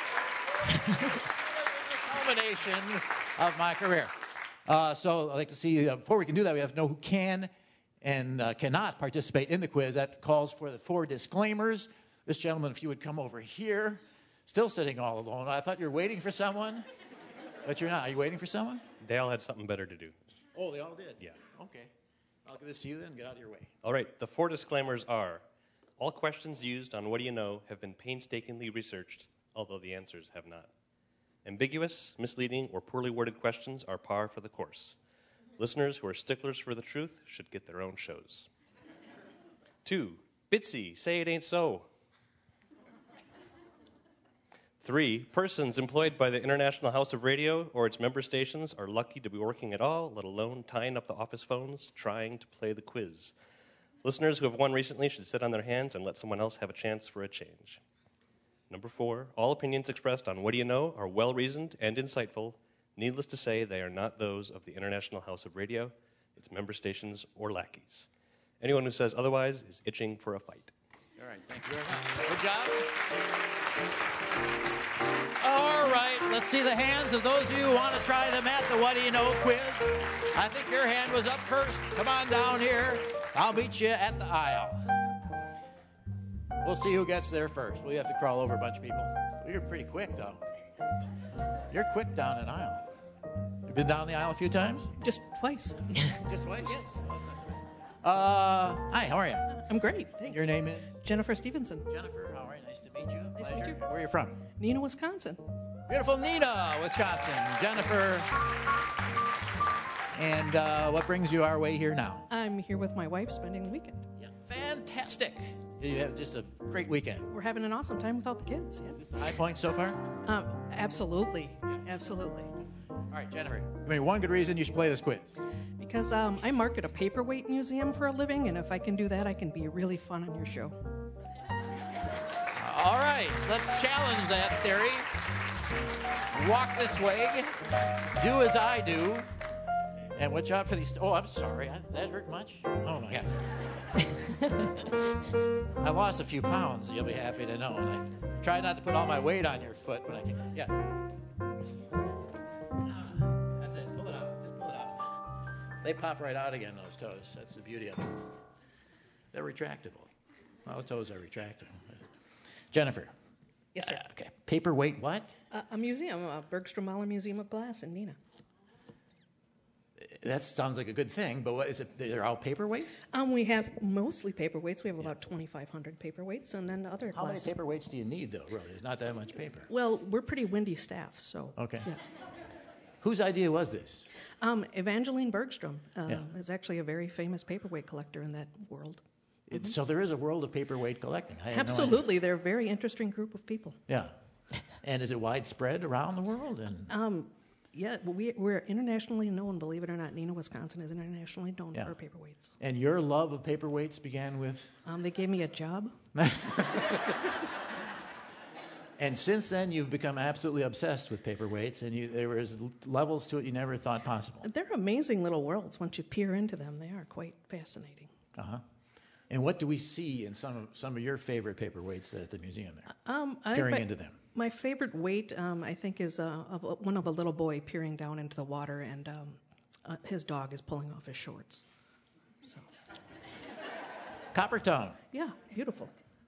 Culmination of my career. Uh, so I'd like to see, uh, before we can do that, we have to know who can and uh, cannot participate in the quiz. That calls for the four disclaimers. This gentleman, if you would come over here, still sitting all alone. I thought you were waiting for someone, but you're not. Are you waiting for someone? They all had something better to do. Oh, they all did? Yeah. Okay. I'll give this to you then. Get out of your way. All right, the four disclaimers are, all questions used on What Do You Know have been painstakingly researched, although the answers have not. Ambiguous, misleading, or poorly worded questions are par for the course. Listeners who are sticklers for the truth should get their own shows. Two, Bitsy, say it ain't so. Three, persons employed by the International House of Radio or its member stations are lucky to be working at all, let alone tying up the office phones, trying to play the quiz. Listeners who have won recently should sit on their hands and let someone else have a chance for a change. Number four, all opinions expressed on What Do You Know are well-reasoned and insightful. Needless to say, they are not those of the International House of Radio, its member stations, or lackeys. Anyone who says otherwise is itching for a fight. All right, thank you very much. Good job. All right, let's see the hands of those of you who want to try them at the What Do You Know quiz. I think your hand was up first. Come on down here. I'll meet you at the aisle. We'll see who gets there first. We have to crawl over a bunch of people. Well, you're pretty quick, though. You're quick down an aisle. You've been down the aisle a few times? Just twice. Just twice? Yes. Uh, hi, how are you? I'm great. Thanks. Your name is? Jennifer Stevenson. Jennifer, all right, nice to meet you. Nice Pleasure. to meet you. Where are you from? Neenah, Wisconsin. Beautiful Neenah, Wisconsin. Jennifer. And uh, what brings you our way here now? I'm here with my wife spending the weekend. Yeah. Fantastic. You have just a great weekend. We're having an awesome time without the kids. Yeah. High points so far? Um, absolutely. Absolutely. All right, Jennifer, give me one good reason you should play this quiz. Because um, I market a paperweight museum for a living, and if I can do that, I can be really fun on your show. All right, let's challenge that theory. Walk this way. Do as I do. And watch out for these... Oh, I'm sorry. Did that hurt much? Oh, my God. I lost a few pounds, you'll be happy to know. And I try not to put all my weight on your foot when I can. Yeah. That's it. Pull it out. Just pull it out. They pop right out again, those toes. That's the beauty of them. They're retractable. All the toes are retractable. Jennifer. Yes, sir. Uh, okay. Paperweight what? Uh, a museum, a Bergstrom Mahler Museum of Glass in Neenah. That sounds like a good thing, but what is it? They're all paperweights? Um, we have mostly paperweights. We have about twenty-five hundred paperweights, and then other How glass. many paperweights do you need, though, really? There's not that much paper. Well, we're pretty windy staff, so. Okay. Yeah. Whose idea was this? Um, Evangeline Bergstrom uh, Yeah. is actually a very famous paperweight collector in that world. It, so there is a world of paperweight collecting. I had no idea. Absolutely. They're a very interesting group of people. Yeah. And is it widespread around the world? And Um, yeah, well, we, we're internationally known, believe it or not. Neenah, Wisconsin is internationally known Yeah. for paperweights. And your love of paperweights began with? Um, they gave me a job. And since then, you've become absolutely obsessed with paperweights, and you, there was levels to it you never thought possible. They're amazing little worlds. Once you peer into them, they are quite fascinating. Uh-huh. And what do we see in some of, some of your favorite paperweights at the museum there, Um, peering I, into them? My favorite weight, um, I think, is uh, of a, one of a little boy peering down into the water, and um, uh, his dog is pulling off his shorts. So, Copper tongue. yeah, beautiful.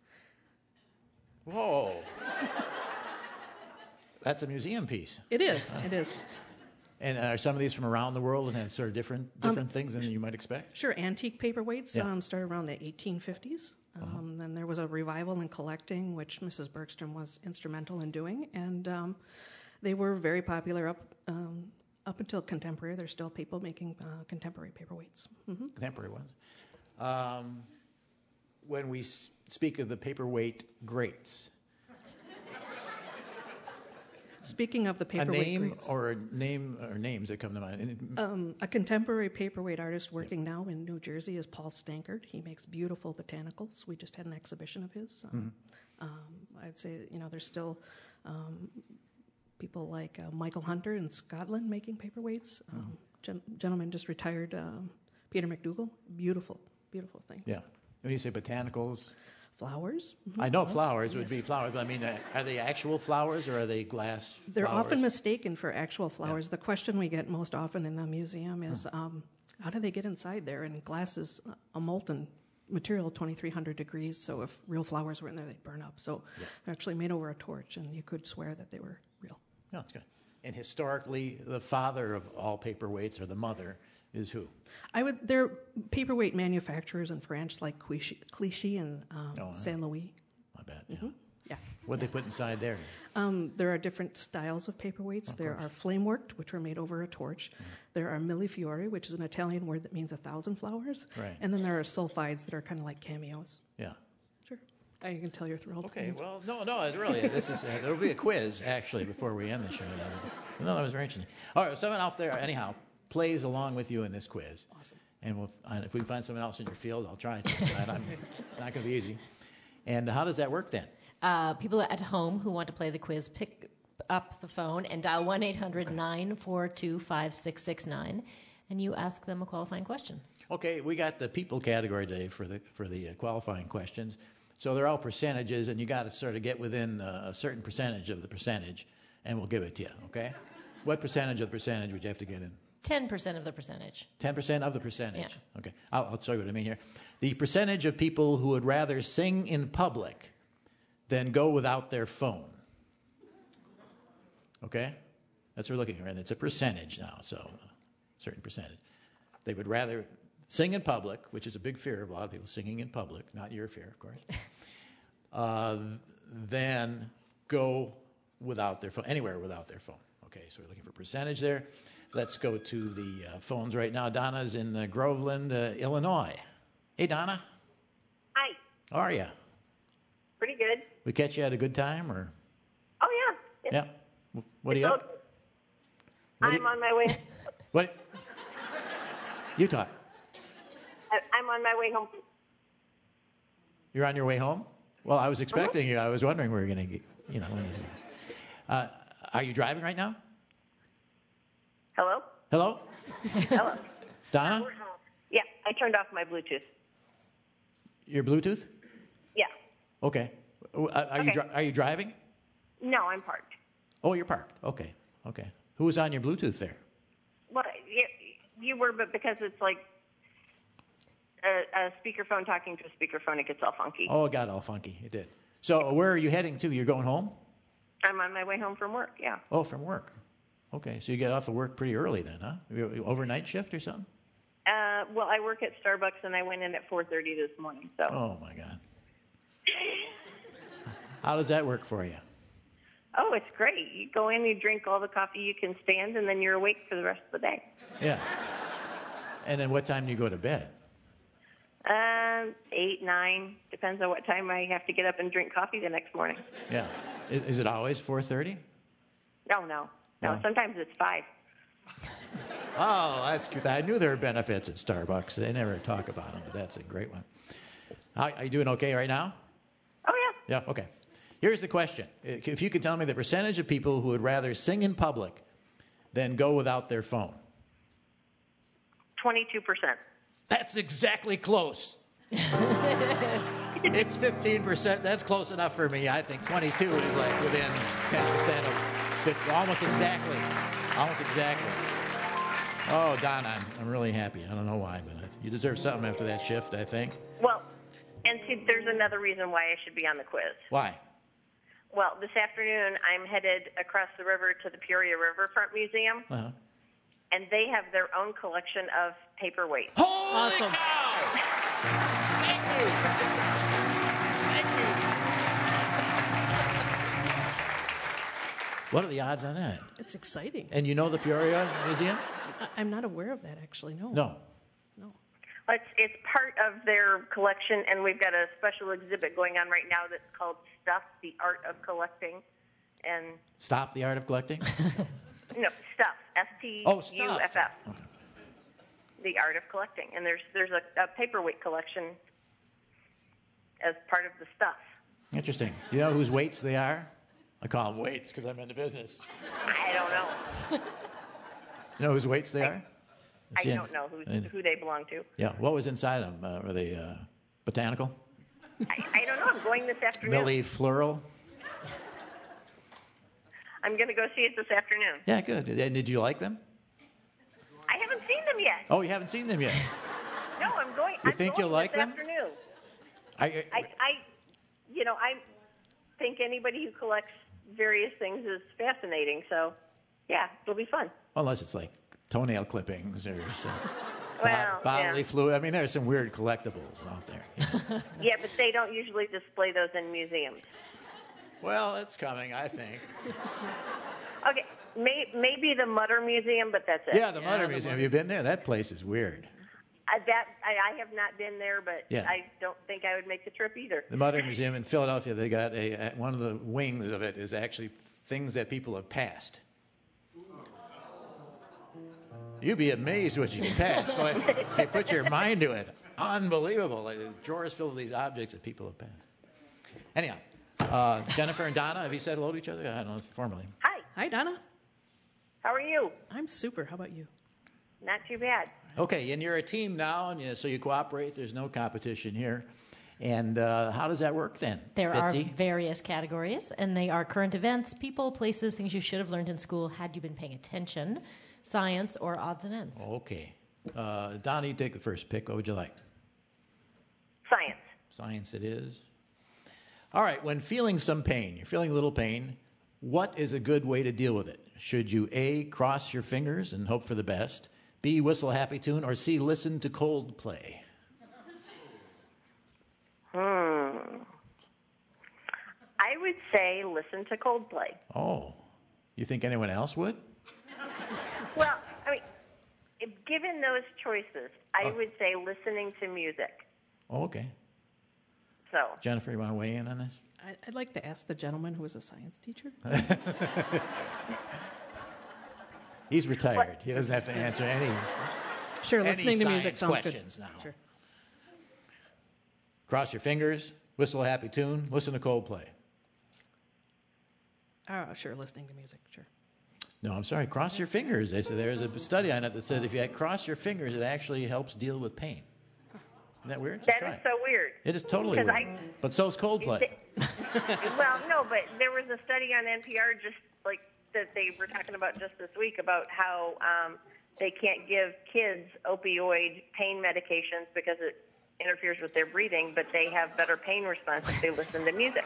Whoa. That's a museum piece. It is. It is. And are some of these from around the world and have sort of different different um, things than you might expect? Sure. Antique paperweights yeah. um, started around the eighteen fifties. Um, uh-huh. Then there was a revival in collecting, which Missus Bergstrom was instrumental in doing. And um, they were very popular up um, up until contemporary. There's still people making uh, contemporary paperweights. Mm-hmm. Contemporary ones. Um, when we s- speak of the paperweight greats, speaking of the paperweight a name greats, or a name or names that come to mind. Um, a contemporary paperweight artist working now in New Jersey is Paul Stankard. He makes beautiful botanicals. We just had an exhibition of his. Um, mm-hmm. um, I'd say you know there's still um, people like uh, Michael Hunter in Scotland making paperweights. Um, mm-hmm. gen- gentleman just retired, um, Peter McDougall. Beautiful, beautiful things. Yeah. When you say botanicals. Flowers. Mm-hmm. I know flowers would yes. be flowers, but I mean, uh, are they actual flowers or are they glass They're flowers? often mistaken for actual flowers. Yeah. The question we get most often in the museum is, huh. um, how do they get inside there? And glass is a molten material, twenty-three hundred degrees, so if real flowers were in there, they'd burn up. So yeah. they're actually made over a torch, and you could swear that they were real. Oh, that's good. And historically, the father of all paperweights, or the mother, is who? I would. They're paperweight manufacturers in France, like Clichy, Clichy and um, oh, Saint Louis. I bet. Yeah. Mm-hmm. yeah. What they put inside there? Um, there are different styles of paperweights. Of there course. Are flame worked, which are made over a torch. Mm-hmm. There are millefiori, which is an Italian word that means a thousand flowers. Right. And then there are sulfides that are kind of like cameos. Yeah. Sure. I can tell you're thrilled. Okay. Well, no, no. It's really this is uh, there'll be a quiz actually before we end the show. No, that was very interesting. All right. Someone out there, anyhow, plays along with you in this quiz. Awesome. And we'll, if we can find someone else in your field, I'll try to. But I'm, it's not going to be easy. And how does that work then? Uh, people at home who want to play the quiz, pick up the phone and dial one eight hundred nine four two five six six nine, and you ask them a qualifying question. Okay, we got the people category today for the for the uh, qualifying questions. So they're all percentages, and you got to sort of get within uh, a certain percentage of the percentage, and we'll give it to you, okay? What percentage of the percentage would you have to get in? ten percent of the percentage. ten percent of the percentage. Yeah. Okay. I'll, I'll tell you what I mean here. The percentage of people who would rather sing in public than go without their phone. Okay? That's what we're looking at. And it's a percentage now, so a certain percentage. They would rather sing in public, which is a big fear of a lot of people, singing in public, not your fear, of course, uh, than go without their phone, anywhere without their phone. Okay, so we're looking for percentage there. Let's go to the uh, phones right now. Donna's in uh, Groveland, uh, Illinois. Hey, Donna. Hi. How are you? Pretty good. We catch you at a good time, or? Oh, yeah. Yeah. yeah. What are you up? I'm you... on my way. What? You talk. I, I'm on my way home. You're on your way home? Well, I was expecting uh-huh. you. I was wondering where you're going to get, you know. When uh, are you driving right now? Hello? Hello? Hello. Donna? Yeah, I turned off my Bluetooth. Your Bluetooth? Yeah. Okay. Are, are, okay. You, dri- are you driving? No, I'm parked. Oh, you're parked. Okay. Okay. Who was on your Bluetooth there? Well, you, you were, but because it's like a, a speakerphone talking to a speakerphone, it gets all funky. Oh, it got all funky. It did. So where are you heading to? You're going home? I'm on my way home from work, yeah. Oh, from work. Okay. So you get off of work pretty early then, huh? You, overnight shift or something? Uh, well, I work at Starbucks, and I went in at four thirty this morning. So. Oh, my God. How does that work for you? Oh, it's great. You go in, you drink all the coffee you can stand, and then you're awake for the rest of the day. Yeah. And then what time do you go to bed? Um, eight, nine. Depends on what time I have to get up and drink coffee the next morning. Yeah. Is, is it always four thirty? No, no. No, no. Sometimes it's five. Oh, that's good. I knew there were benefits at Starbucks. They never talk about them, but that's a great one. How, are you doing okay right now? Oh, yeah. Yeah, okay. Here's the question. If you could tell me the percentage of people who would rather sing in public than go without their phone. twenty-two percent. That's exactly close. It's fifteen percent. That's close enough for me. I think twenty-two is like within ten percent of fifty. Almost exactly. Almost exactly. Oh, Don, I'm, I'm really happy. I don't know why, but you deserve something after that shift, I think. Well, and see, there's another reason why I should be on the quiz. Why? Well, this afternoon I'm headed across the river to the Peoria Riverfront Museum, Uh-huh. and they have their own collection of paperweights. Holy Awesome. cow! Thank you. Thank you. What are the odds on that? It's exciting. And you know the Peoria Museum? I- I'm not aware of that, actually, no. No. No. Well, It's, it's part of their collection, and we've got a special exhibit going on right now that's called Stuff, the Art of Collecting. And Stop the Art of Collecting? no, Stuff, S T Oh, U Stuff. F F. The Art of Collecting. And there's there's a, a paperweight collection as part of the stuff. Interesting. You know whose weights they are? I call them weights because I'm in the business. I don't know. You know whose weights they are? I See, don't know who, I- who they belong to. Yeah. What was inside them? Uh, were they uh, botanical? I, I don't know. I'm going this afternoon. Millifloral? I'm going to go see it this afternoon. Yeah, good. And did you like them? I haven't seen them yet. Oh, you haven't seen them yet. No, I'm going. You I'm think going you'll like this them? afternoon. I, I, I, you know, I think anybody who collects various things is fascinating. So, yeah, it'll be fun. unless it's like toenail clippings or some Well, bo- bodily yeah. fluid. I mean, there's some weird collectibles out there. Yeah, but they don't usually display those in museums. Well, it's coming, I think. Okay, may, maybe the Mutter Museum, but that's it. Yeah, the Mutter Museum. Have you been there? That place is weird. Uh, that I, I have not been there, but Yeah. I don't think I would make the trip either. The Mutter Museum in Philadelphia, they got a, a one of the wings of it is actually things that people have passed. You'd be amazed what you can pass if you put your mind to it. Unbelievable. Like, the drawers filled with these objects that people have passed. Anyhow, uh, Jennifer and Donna, have you said hello to each other? I don't know, formally. Hi. Hi, Donna. How are you? I'm super. How about you? Not too bad. Okay, and you're a team now, and you, so you cooperate. There's no competition here. And uh, how does that work then? There Betsy? are various categories, and they are current events, people, places, things you should have learned in school had you been paying attention, science, or odds and ends. Okay. Uh, Donna, you take the first pick. What would you like? Science. Science it is. All right, when feeling some pain, you're feeling a little pain, what is a good way to deal with it? Should you A, cross your fingers and hope for the best, B, whistle a happy tune, or C, listen to Coldplay? Hmm. I would say listen to Coldplay. Oh, you think anyone else would? Well, I mean, if given those choices, I Oh. would say listening to music. Oh, okay. So, Jennifer, you want to weigh in on this? I- I'd like to ask the gentleman who was a science teacher. He's retired. He doesn't have to answer any. Sure, any listening to music science sounds good. questions now. Sure. Cross your fingers, whistle a happy tune, listen to Coldplay. Oh, sure, listening to music, sure. No, I'm sorry. Cross your fingers. They said there's a study on it that said if you cross your fingers, it actually helps deal with pain. Isn't that weird? that Try is it. so weird. It is totally Because weird. But so's Coldplay. Well, no, but there was a study on N P R just like that they were talking about just this week about how um, they can't give kids opioid pain medications because it interferes with their breathing, but they have better pain response if they listen to music.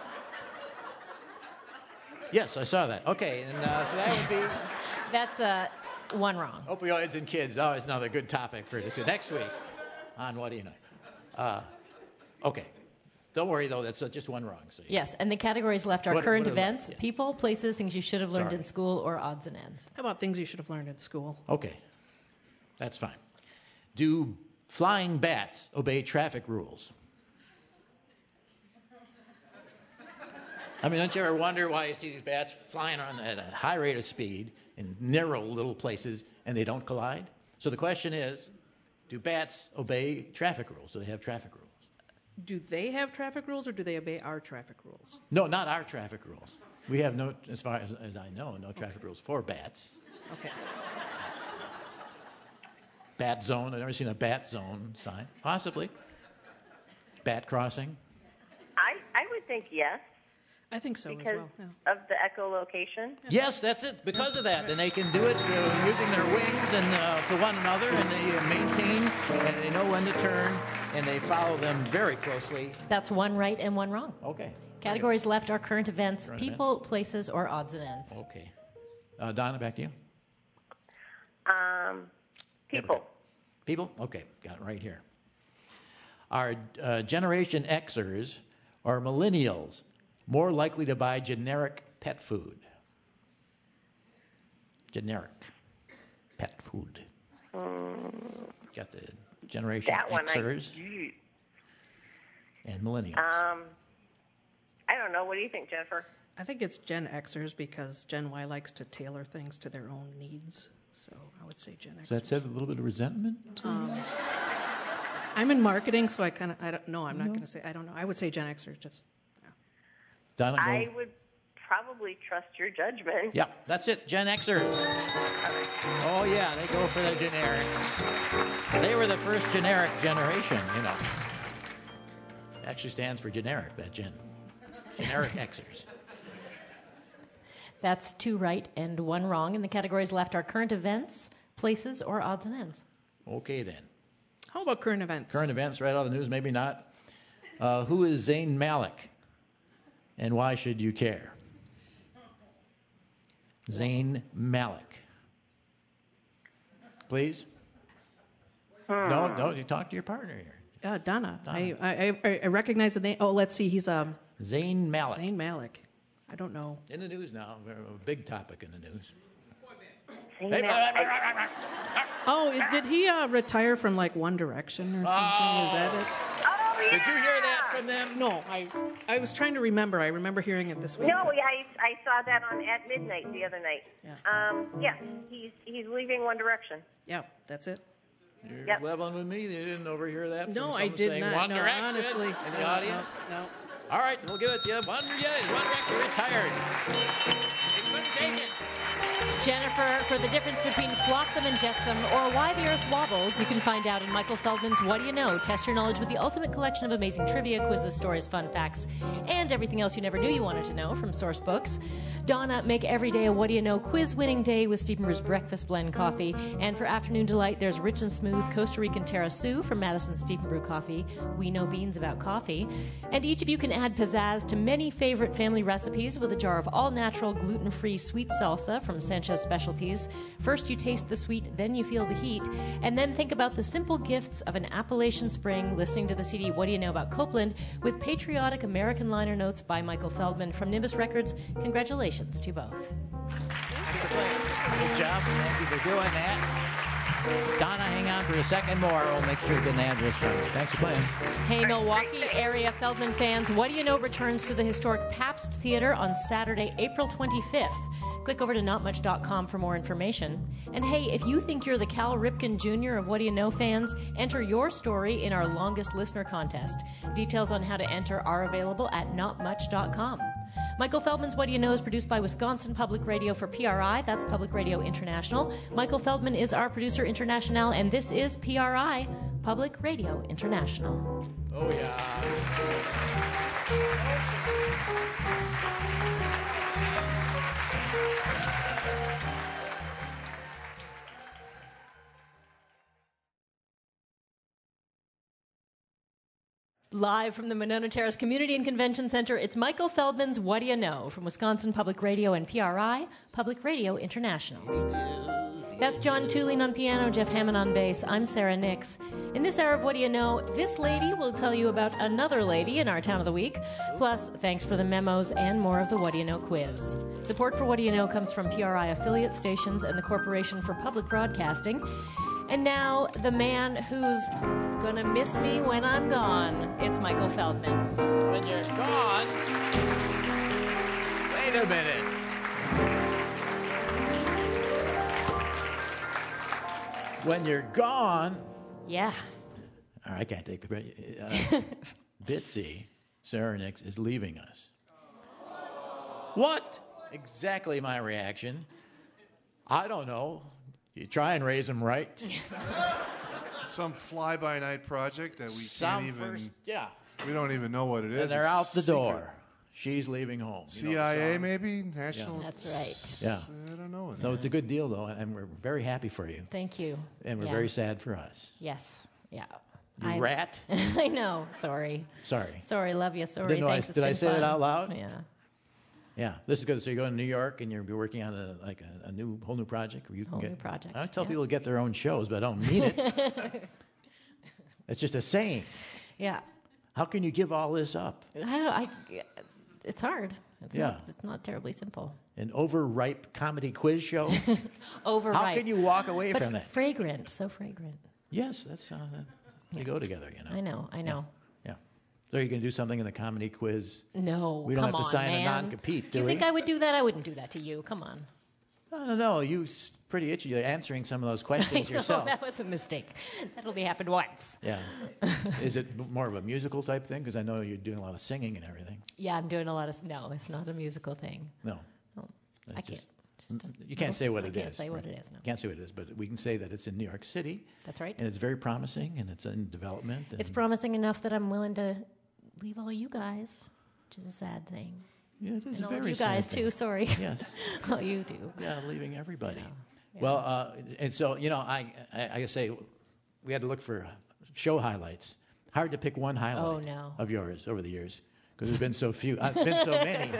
Yes, I saw that. Okay, and uh, so that would be That's uh, one wrong. opioids in kids. Oh, it's another good topic for this next week on What Do You Know? Uh, okay. Don't worry, though. That's uh, just one wrong. So Yes, and the categories left are What- current what are left? events, Yes. people, places, things you should have learned Sorry. in school, or odds and ends. How about things you should have learned in school? Okay, that's fine. Do flying bats obey traffic rules? I mean, don't you ever wonder why you see these bats flying on at a high rate of speed in narrow little places and they don't collide? So the question is, do bats obey traffic rules? Do they have traffic rules? Do they have traffic rules, or do they obey our traffic rules? No, not our traffic rules. We have no, as far as, as I know, no traffic rules for bats. Okay. Bat zone. I've never seen a bat zone sign. Possibly. Bat crossing. I, I would think yes. I think so because as well. Yeah. of the echolocation. Yes, that's it. Because of that, then they can do it uh, using their wings and uh, for one another, and they uh, maintain, and they know when to turn, and they follow them very closely. That's one right and one wrong. Okay. Categories left are current events, Current people, places, or odds and ends. Okay. Uh, Donna, back to you. Um, people. People? Okay, got it right here. Are uh, Generation Xers or millennials more likely to buy generic pet food? Generic pet food. Um, Got the Generation that one, Xers I, and millennials. um, I don't know. What do you think, Jennifer? I think it's Gen Xers because Gen Y likes to tailor things to their own needs. So I would say Gen Xers. Does that said a little bit of resentment? Um, I'm in marketing, so I kind of, I don't know. I'm not going to say, I don't know. I would say Gen Xers just. Donna, go. I would probably trust your judgment. Yeah, that's it. Gen Xers. Oh, yeah, they go for the generics. They were the first generic generation, you know. Actually stands for generic, that gen. Generic Xers. That's two right and one wrong. And the categories left are current events, places, or odds and ends. Okay, then. How about current events? Current events, right out of the news, maybe not. Uh, who is Zayn Malik, and why should you care? Zayn Malik. Please? Hmm. No, no, you talk to your partner here. Uh, Donna. Donna. I, I, I recognize the name. Oh, let's see. He's um. Zayn Malik. Zayn Malik. I don't know. In the news now, a big topic in the news. Zayn Malik. Oh, it- did he uh, retire from like One Direction or something? Is that it? Oh, yeah. Did you hear that from them? No, I I was trying to remember. I remember hearing it this week. No, yeah, I, I saw that on at midnight the other night. Yeah. Um, yes, he's he's leaving One Direction. Yeah, that's it. You're Yep. leveling with me. You didn't overhear that from No, someone I did saying not. One No, Direction honestly. in the No, audience? No, no. All right, we'll give it to you. One, yeah, One Direction retired. They couldn't take it. Jennifer, for the difference between flotsam and jetsam, or why the Earth wobbles, you can find out in Michael Feldman's What Do You Know? Test your knowledge with the ultimate collection of amazing trivia, quizzes, stories, fun facts, and everything else you never knew you wanted to know from source books. Donna, make every day a What Do You Know quiz-winning day with Stephen Brew's Breakfast Blend Coffee. And for afternoon delight, there's rich and smooth Costa Rican Terrasu from Madison's Stephen Brew Coffee. We know beans about coffee. And each of you can add pizzazz to many favorite family recipes with a jar of all-natural, gluten-free sweet salsa from Sanchez Specialties. First you taste the sweet, then you feel the heat, and then think about the simple gifts of an Appalachian spring listening to the C D What Do You Know About Copeland with patriotic American liner notes by Michael Feldman from Nimbus Records. Congratulations to both. Good job. Thank you for doing that. Donna, hang on for a second more. We'll make sure you get an address for you. Thanks for playing. Hey, Milwaukee area Feldman fans, What Do You Know returns to the historic Pabst Theater on Saturday, April twenty-fifth. Click over to not much dot com for more information. And hey, if you think you're the Cal Ripken Junior of What Do You Know fans, enter your story in our longest listener contest. Details on how to enter are available at not much dot com. Michael Feldman's What Do You Know is produced by Wisconsin Public Radio for P R I. That's Public Radio International. Michael Feldman is our producer international, and this is P R I, Public Radio International. Oh, yeah. Live from the Monona Terrace Community and Convention Center, it's Michael Feldman's What Do You Know from Wisconsin Public Radio and P R I, Public Radio International. That's John Tulin on piano, Jeff Hammond on bass. I'm Sarah Nix. In this hour of What Do You Know, this lady will tell you about another lady in our Town of the Week. Plus, thanks for the memos and more of the What Do You Know quiz. Support for What Do You Know comes from P R I affiliate stations and the Corporation for Public Broadcasting. And now, the man who's gonna miss me when I'm gone. It's Michael Feldman. When you're gone. Wait a minute. When you're gone. Yeah. All right, I can't take the break. Uh, Bitsy, Sarah Nix, is leaving us. What? Exactly my reaction. I don't know. You try and raise them right. Some fly-by-night project that we Some can't even... first, yeah. We don't even know what it is. And they're It's out the secret. door. She's leaving home. You know C I the A song? maybe? National... Yeah. That's right. Yeah. I don't know. So it's a good deal, though, and we're very happy for you. Thank you. And we're Yeah. very sad for us. Yes. Yeah. You I, rat. I know. Sorry. Sorry. Sorry. Love you. Sorry. Didn't know I- Thanks. It's did I been say fun. that out loud? Yeah. Yeah, this is good. So you're going to New York, and you're be working on a like a, a new whole new project. Where you can Whole get, new project, I tell yeah. people to get their own shows, but I don't mean it. It's just a saying. Yeah. How can you give all this up? I don't. I. It's hard. It's Yeah. Not, it's not terribly simple. An overripe comedy quiz show. Overripe. How can you walk away but from that? Fragrant. So fragrant. Yes, that's uh, they go together. You know. I know. I know. Yeah. So you can do something in the comedy quiz. No. We don't come have to on, sign man. a non-compete, Do do you we? think I would do that? I wouldn't do that to you. Come on. I don't know. You s- pretty itchy. You're answering some of those questions I know, yourself. that was a mistake. That only happened once. Yeah. Is it m- more of a musical type thing? Because I know you're doing a lot of singing and everything. Yeah, I'm doing a lot of. No, it's not a musical thing. No. No, That's I can't. just- You can't no, say what I it is. can't say what right? it is, no. Can't say what it is, but we can say that it's in New York City. That's right. And it's very promising, and it's in development. And It's promising enough that I'm willing to leave all you guys, which is a sad thing. Yeah, it is and a all very you sad guys thing. too. Sorry. Yes. Oh, you do. Yeah, leaving everybody. Well, uh, and so, you know, I, I, I say we had to look for show highlights. Hard to pick one highlight Oh, no. of yours over the years because there's been so few. Uh, there's been so many.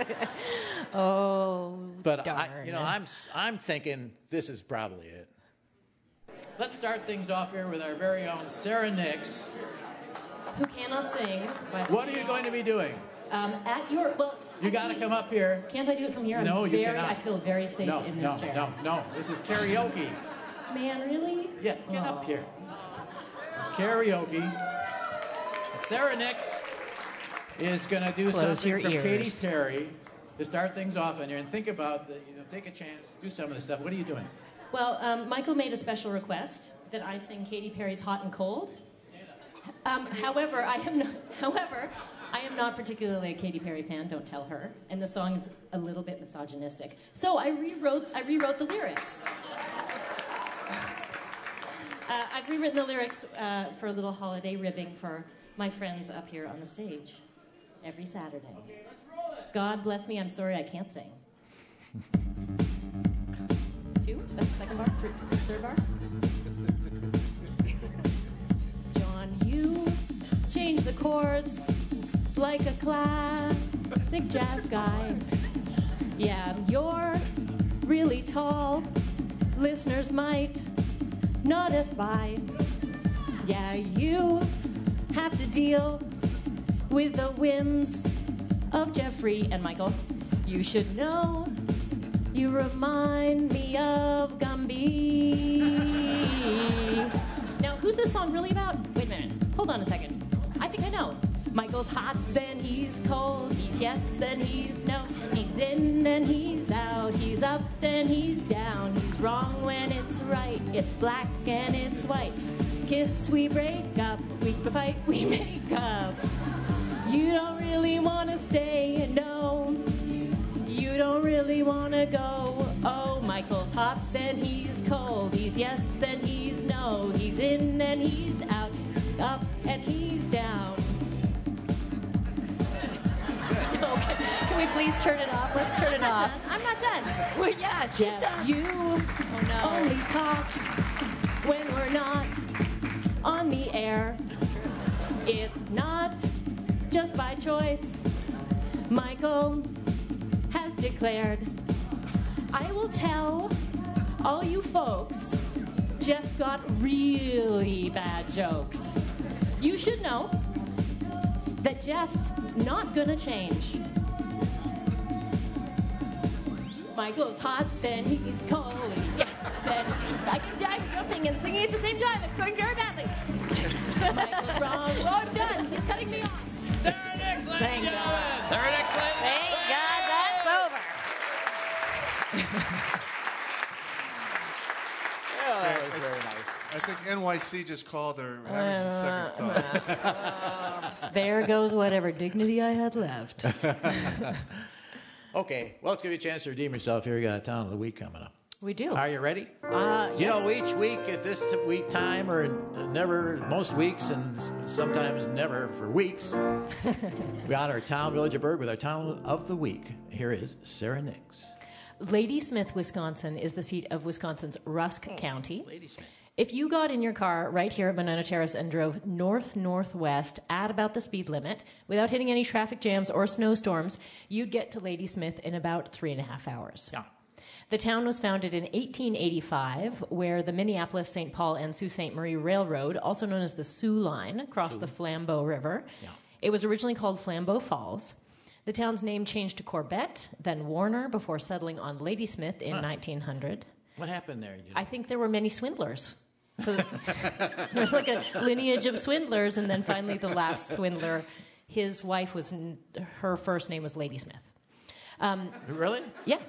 Oh, But I, darn. you know, I'm s- I'm thinking this is probably it. Let's start things off here with our very own Sarah Nix. Who cannot sing. But What are you going to be doing? Um, at your well. You got to come up here. Can't I do it from here? I'm No, you very, cannot. I feel very safe No, in this no, chair. no, no. This is karaoke. Man, really? Yeah, get up here. This is karaoke. Sarah Nix is going to do Close something your from ears. Katy Perry to start things off in here. And think about, the, you know, take a chance, do some of this stuff. What are you doing? Well, um, Michael made a special request that I sing Katy Perry's "Hot and Cold." Um, however, I am not, however, I am not particularly a Katy Perry fan. Don't tell her. And the song is a little bit misogynistic. So I rewrote. I rewrote the lyrics. Uh, I've rewritten the lyrics uh, for a little holiday ribbing for my friends up here on the stage every Saturday. God bless me. I'm sorry I can't sing. Two. That's the second bar. Three, third bar. John, you change the chords like a classic jazz guy. Yeah, you're really tall. Listeners might notice by. Yeah, you have to deal with the whims of Jeffrey and Michael. You should know you remind me of Gumby. Now, who's this song really about? Wait a minute. Hold on a second. I think I know. Michael's hot, then he's cold. He's yes, then he's no. He's in, then he's out. He's up, then he's down. He's wrong when it's right. It's black and it's white. Kiss, we break up. We fight, we make up. You don't really want to stay, no. You don't really want to go. Oh, Michael's hot, then he's cold. He's yes, then he's no. He's in, then he's out. Up, and he's down. Okay. Can we please turn it off? Let's turn it off. I'm not done. Well, yeah, she's Yeah. done. You Oh, no. only talk when we're not on the air. It's not just by choice. Michael has declared, I will tell all you folks Jeff's got really bad jokes. You should know that Jeff's not gonna change. Michael's hot, then he's cold. Yeah, then I can I'm jumping and singing at the same time. It's going very badly. Michael's wrong. Oh, I'm done. He's cutting me off. Sarah Nix, ladies Thank and God. gentlemen. Sarah Nix, ladies and Thank gentlemen. God that's over. Yeah, that was very nice. I think N Y C just called. They're having some second thoughts. There goes whatever dignity I had left. Okay, well, let's give you a chance to redeem yourself here. We got a Town of the Week coming up. We do. Are you ready? Uh, You yes. know, each week at this t- week time, or never, most weeks, and s- sometimes never for weeks, we honor our town, village, or burg with our Town of the Week. Here is Sarah Nix. Ladysmith, Wisconsin is the seat of Wisconsin's Rusk Oh, County. Ladysmith. If you got in your car right here at Monona Terrace and drove north-northwest at about the speed limit without hitting any traffic jams or snowstorms, you'd get to Ladysmith in about three and a half hours. Yeah. The town was founded in eighteen eighty-five, where the Minneapolis, Saint Paul, and Sault Ste. Marie Railroad, also known as the Sioux Line, crossed the Flambeau River. Yeah. It was originally called Flambeau Falls. The town's name changed to Corbett, then Warner, before settling on Ladysmith in Huh. nineteen hundred. What happened there? You know? I think there were many swindlers. So there's like a lineage of swindlers, and then finally the last swindler, his wife was, her first name was Ladysmith. Um, Really? yeah.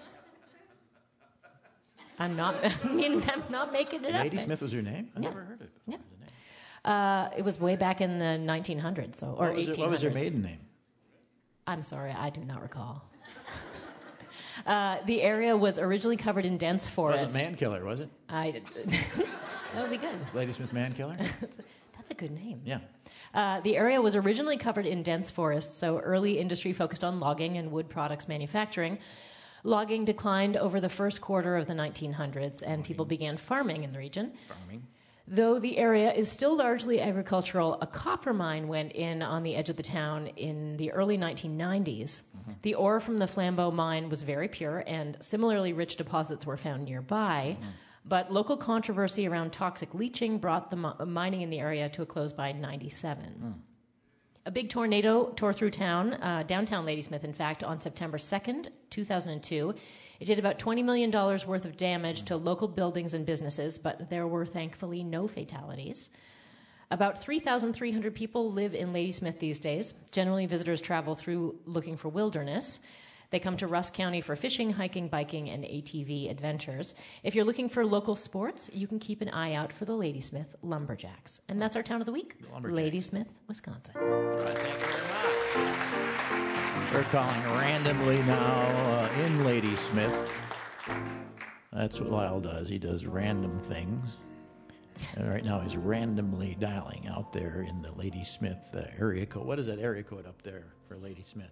I'm not, I mean, I'm not making it up. Ladysmith was her name? I Yeah. never heard it. Yeah. Uh, it was way back in the nineteen hundreds, so, or What was, her, eighteen hundreds. what was her maiden name? I'm sorry, I do not recall. Uh, the area was originally covered in dense It forest. wasn't Mankiller, was it? I, that would be good. Ladysmith Mankiller? That's a good name. Yeah. Uh, the area was originally covered in dense forests, so early industry focused on logging and wood products manufacturing. Logging declined over the first quarter of the nineteen hundreds, and people began farming in the region. Farming. Though the area is still largely agricultural, a copper mine went in on the edge of the town in the early nineteen nineties. Mm-hmm. The ore from the Flambeau mine was very pure, and similarly rich deposits were found nearby. Mm-hmm. But local controversy around toxic leaching brought the mi- mining in the area to a close by ninety-seven. Mm. A big tornado tore through town, uh, downtown Ladysmith, in fact, on September second, two thousand two. It did about twenty million dollars worth of damage to local buildings and businesses, but there were thankfully no fatalities. About three thousand three hundred people live in Ladysmith these days. Generally, visitors travel through looking for wilderness. They come to Rusk County for fishing, hiking, biking, and A T V adventures. If you're looking for local sports, you can keep an eye out for the Ladysmith Lumberjacks. And that's our town of the week, Lumberjacks. Ladysmith, Wisconsin. All right, thank you very much. We're calling randomly now uh, in Ladysmith. That's what Lyle does. He does random things. And right now he's randomly dialing out there in the Ladysmith uh, area code. What is that area code up there for Ladysmith?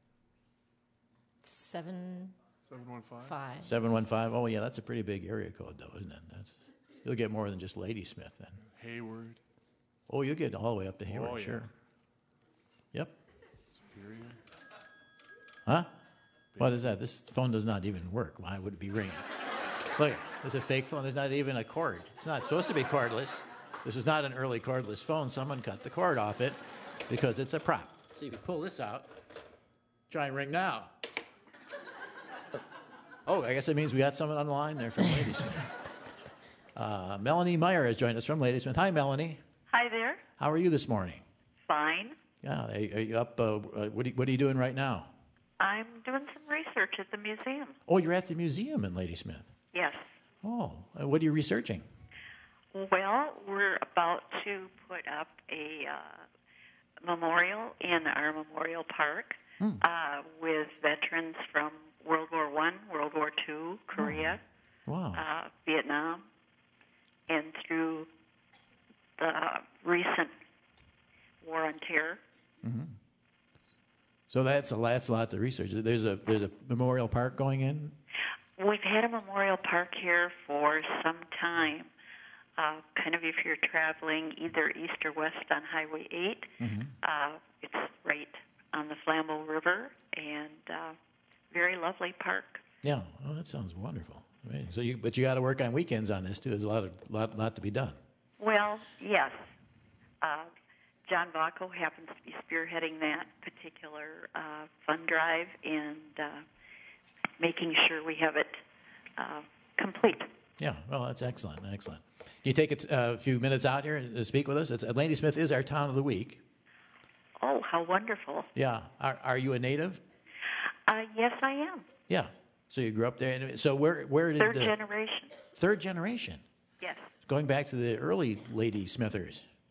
Seven, seven one five. five. seven one five. Oh, yeah, that's a pretty big area code, though, isn't it? That's, you'll get more than just Ladysmith then. Hayward. Oh, you'll get all the way up to Hayward, Oh, yeah. sure. Yep. Superior. Huh? What is that? This phone does not even work. Why would it be ringing? Look, it's a fake phone. There's not even a cord. It's not supposed to be cordless. This is not an early cordless phone. Someone cut the cord off it because it's a prop. See, if you pull this out, try and ring now. Oh, I guess that means we got someone on the line there from Ladysmith. Uh, Melanie Meyer has joined us from Ladysmith. Hi, Melanie. Hi there. How are you this morning? Fine. Yeah, are, are you up? Uh, uh, what, are you, what are you doing right now? I'm doing some research at the museum. Oh, you're at the museum in Ladysmith. Yes. Oh, uh, what are you researching? Well, we're about to put up a uh, memorial in our memorial park Hmm. uh, with veterans from World War One, World War Two, Korea, Wow. uh, Vietnam, and through the recent War on Terror. Mm-hmm. So that's a, that's a lot to research. There's a there's a memorial park going in. We've had a memorial park here for some time. Uh, kind of if you're traveling either east or west on Highway eight, Mm-hmm. uh, it's right on the Flambeau River, and uh, very lovely park. Yeah. Oh, that sounds wonderful. Amazing. So you but you got to work on weekends on this too. There's a lot of lot lot to be done. Well, yes. Uh, John Vaco happens to be spearheading that particular uh, fund drive and uh, making sure we have it uh, complete. Yeah. Well, that's excellent. Excellent. You take a, t- a few minutes out here to speak with us. It's, Ladysmith is our town of the week. Oh, how wonderful. Yeah. Are are you a native? Uh, yes, I am. Yeah. So you grew up there. And so where where did Third the, generation. Third generation. Yes. Going back to the early Lady Smithers.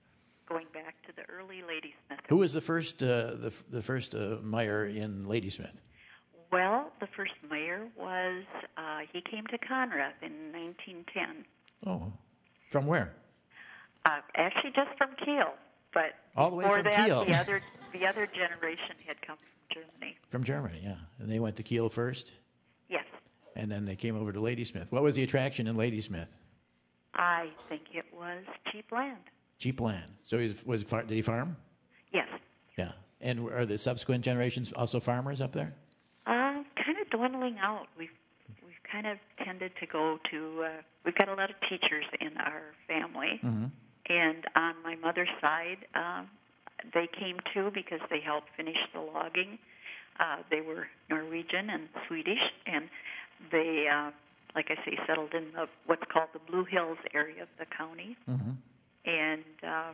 going back to the early Ladysmith. Who was the first uh, the the first uh, mayor in Ladysmith? Well, the first mayor was, uh, he came to Conrath in nineteen ten. Oh, from where? Uh, actually, just from Kiel. But all the way before from that, Kiel. the other the other generation had come from Germany. From Germany, yeah. And they went to Kiel first? Yes. And then they came over to Ladysmith. What was the attraction in Ladysmith? I think it was cheap land. Cheap land. So he was, was it far, did he farm? Yes. Yeah. And are the subsequent generations also farmers up there? Uh, kind of dwindling out. We've we've kind of tended to go to. Uh, we've got a lot of teachers in our family, mm-hmm. and on my mother's side, um, they came too because they helped finish the logging. Uh, they were Norwegian and Swedish, and they, uh, like I say, settled in the, what's called the Blue Hills area of the county. Mm-hmm. And uh,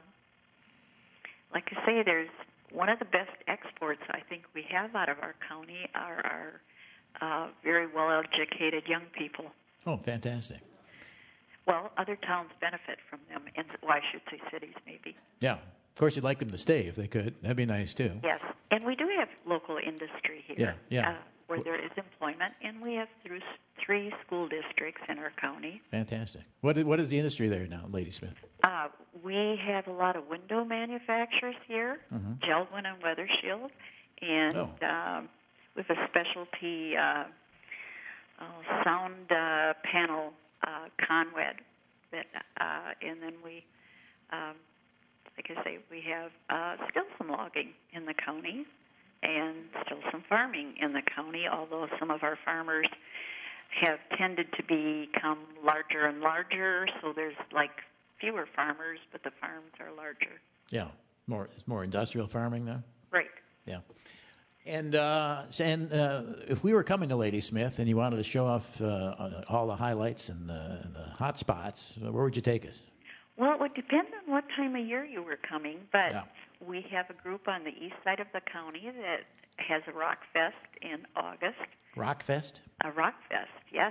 like I say, there's one of the best exports I think we have out of our county are our uh, very well-educated young people. Oh, fantastic. Well, other towns benefit from them, and well, I should say cities maybe. Yeah. Of course, you'd like them to stay if they could. That'd be nice, too. Yes, and we do have local industry here. Yeah, yeah. Uh, where there is employment, and we have through three school districts in our county. Fantastic. What is, what is the industry there now, Ladysmith? Uh, we have a lot of window manufacturers here, mm-hmm. Jeld-Wen and Weathershield, and oh. um, we have a specialty uh, uh, sound uh, panel, uh, Conwed, that, uh, and then we, um, like I say, we have uh, still some logging in the county, and still some farming in the county, although some of our farmers have tended to become larger and larger, so there's like fewer farmers, but the farms are larger. Yeah, more it's more industrial farming now? Right. Yeah. And, uh, and uh, if we were coming to Ladysmith and you wanted to show off uh, all the highlights and the, and the hot spots, where would you take us? Well, it would depend on what time of year you were coming, but yeah. we have a group on the east side of the county that has a rock fest in August. Rock fest? A rock fest, yes.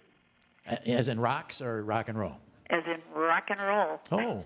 As in rocks or rock and roll? As in rock and roll. Oh.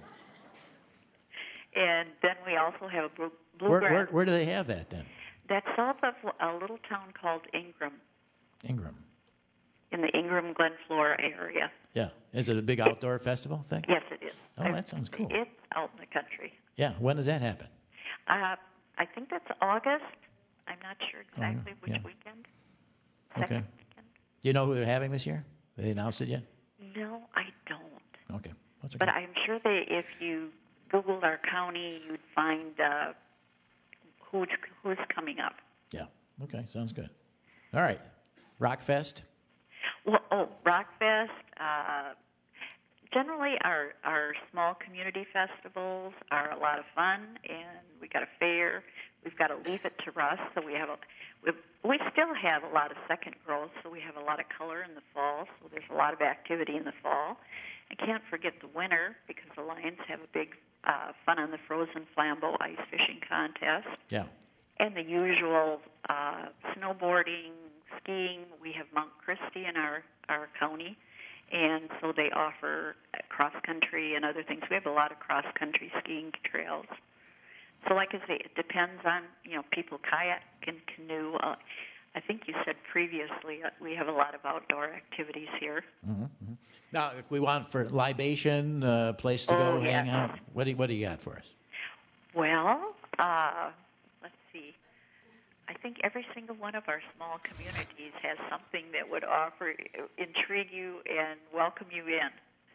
And then we also have a blue, where, bluegrass. where, where do they have that then? That's south of a little town called Ingram. Ingram. In the Ingram Glen Flora area. Yeah. Is it a big outdoor festival thing? Yes, it is. Oh, that sounds cool. It's out in the country. Yeah. When does that happen? Uh, I think that's August. I'm not sure exactly oh, which yeah. weekend. Okay. Second weekend. Do you know who they're having this year? Have they announced it yet? No, I don't. Okay. That's okay. But I'm sure they, if you Googled our county, you'd find uh, who's, who's coming up. Yeah. Okay. Sounds good. All right. Rockfest? Well, oh, Rockfest. Uh, generally, our our small community festivals are a lot of fun, and we got a fair. We've got a Leave It to Rust, so we have a we we still have a lot of second growth, so we have a lot of color in the fall. So there's a lot of activity in the fall. I can't forget the winter because the Lions have a big uh, Fun on the Frozen Flambeau ice fishing contest. Yeah. And the usual uh, snowboarding, skiing. We have Mount Christie in our, our county, and so they offer cross-country and other things. We have a lot of cross-country skiing trails. So like I say, it depends on, you know, people kayak and canoe. Uh, I think you said previously uh, we have a lot of outdoor activities here. Mm-hmm, mm-hmm. Now, if we want for libation, a uh, place to oh, go yes. hang out, what do, you, what do you got for us? Well, uh, let's see. I think every single one of our small communities has something that would offer, intrigue you, and welcome you in.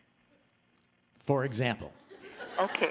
For example? Okay.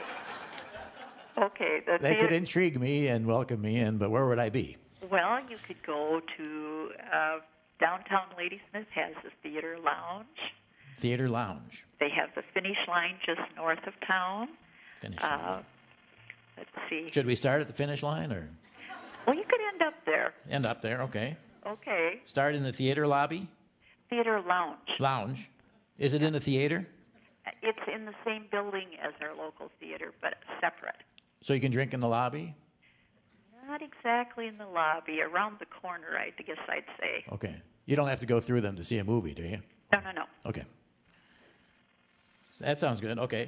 Okay. The they theater, could intrigue me and welcome me in, but where would I be? Well, you could go to uh, downtown Ladysmith has the Theater Lounge. Theater Lounge. They have the Finish Line just north of town. Finish uh, line. Let's see. Should we start at the finish line or? Well, you could end up there. End up there, okay. Okay. Start in the theater lobby? Theater Lounge. Lounge. Is it in a theater? It's in the same building as our local theater, but separate. So you can drink in the lobby? Not exactly in the lobby. Around the corner, I guess I'd say. Okay. You don't have to go through them to see a movie, do you? No, no, no. Okay. That sounds good. Okay.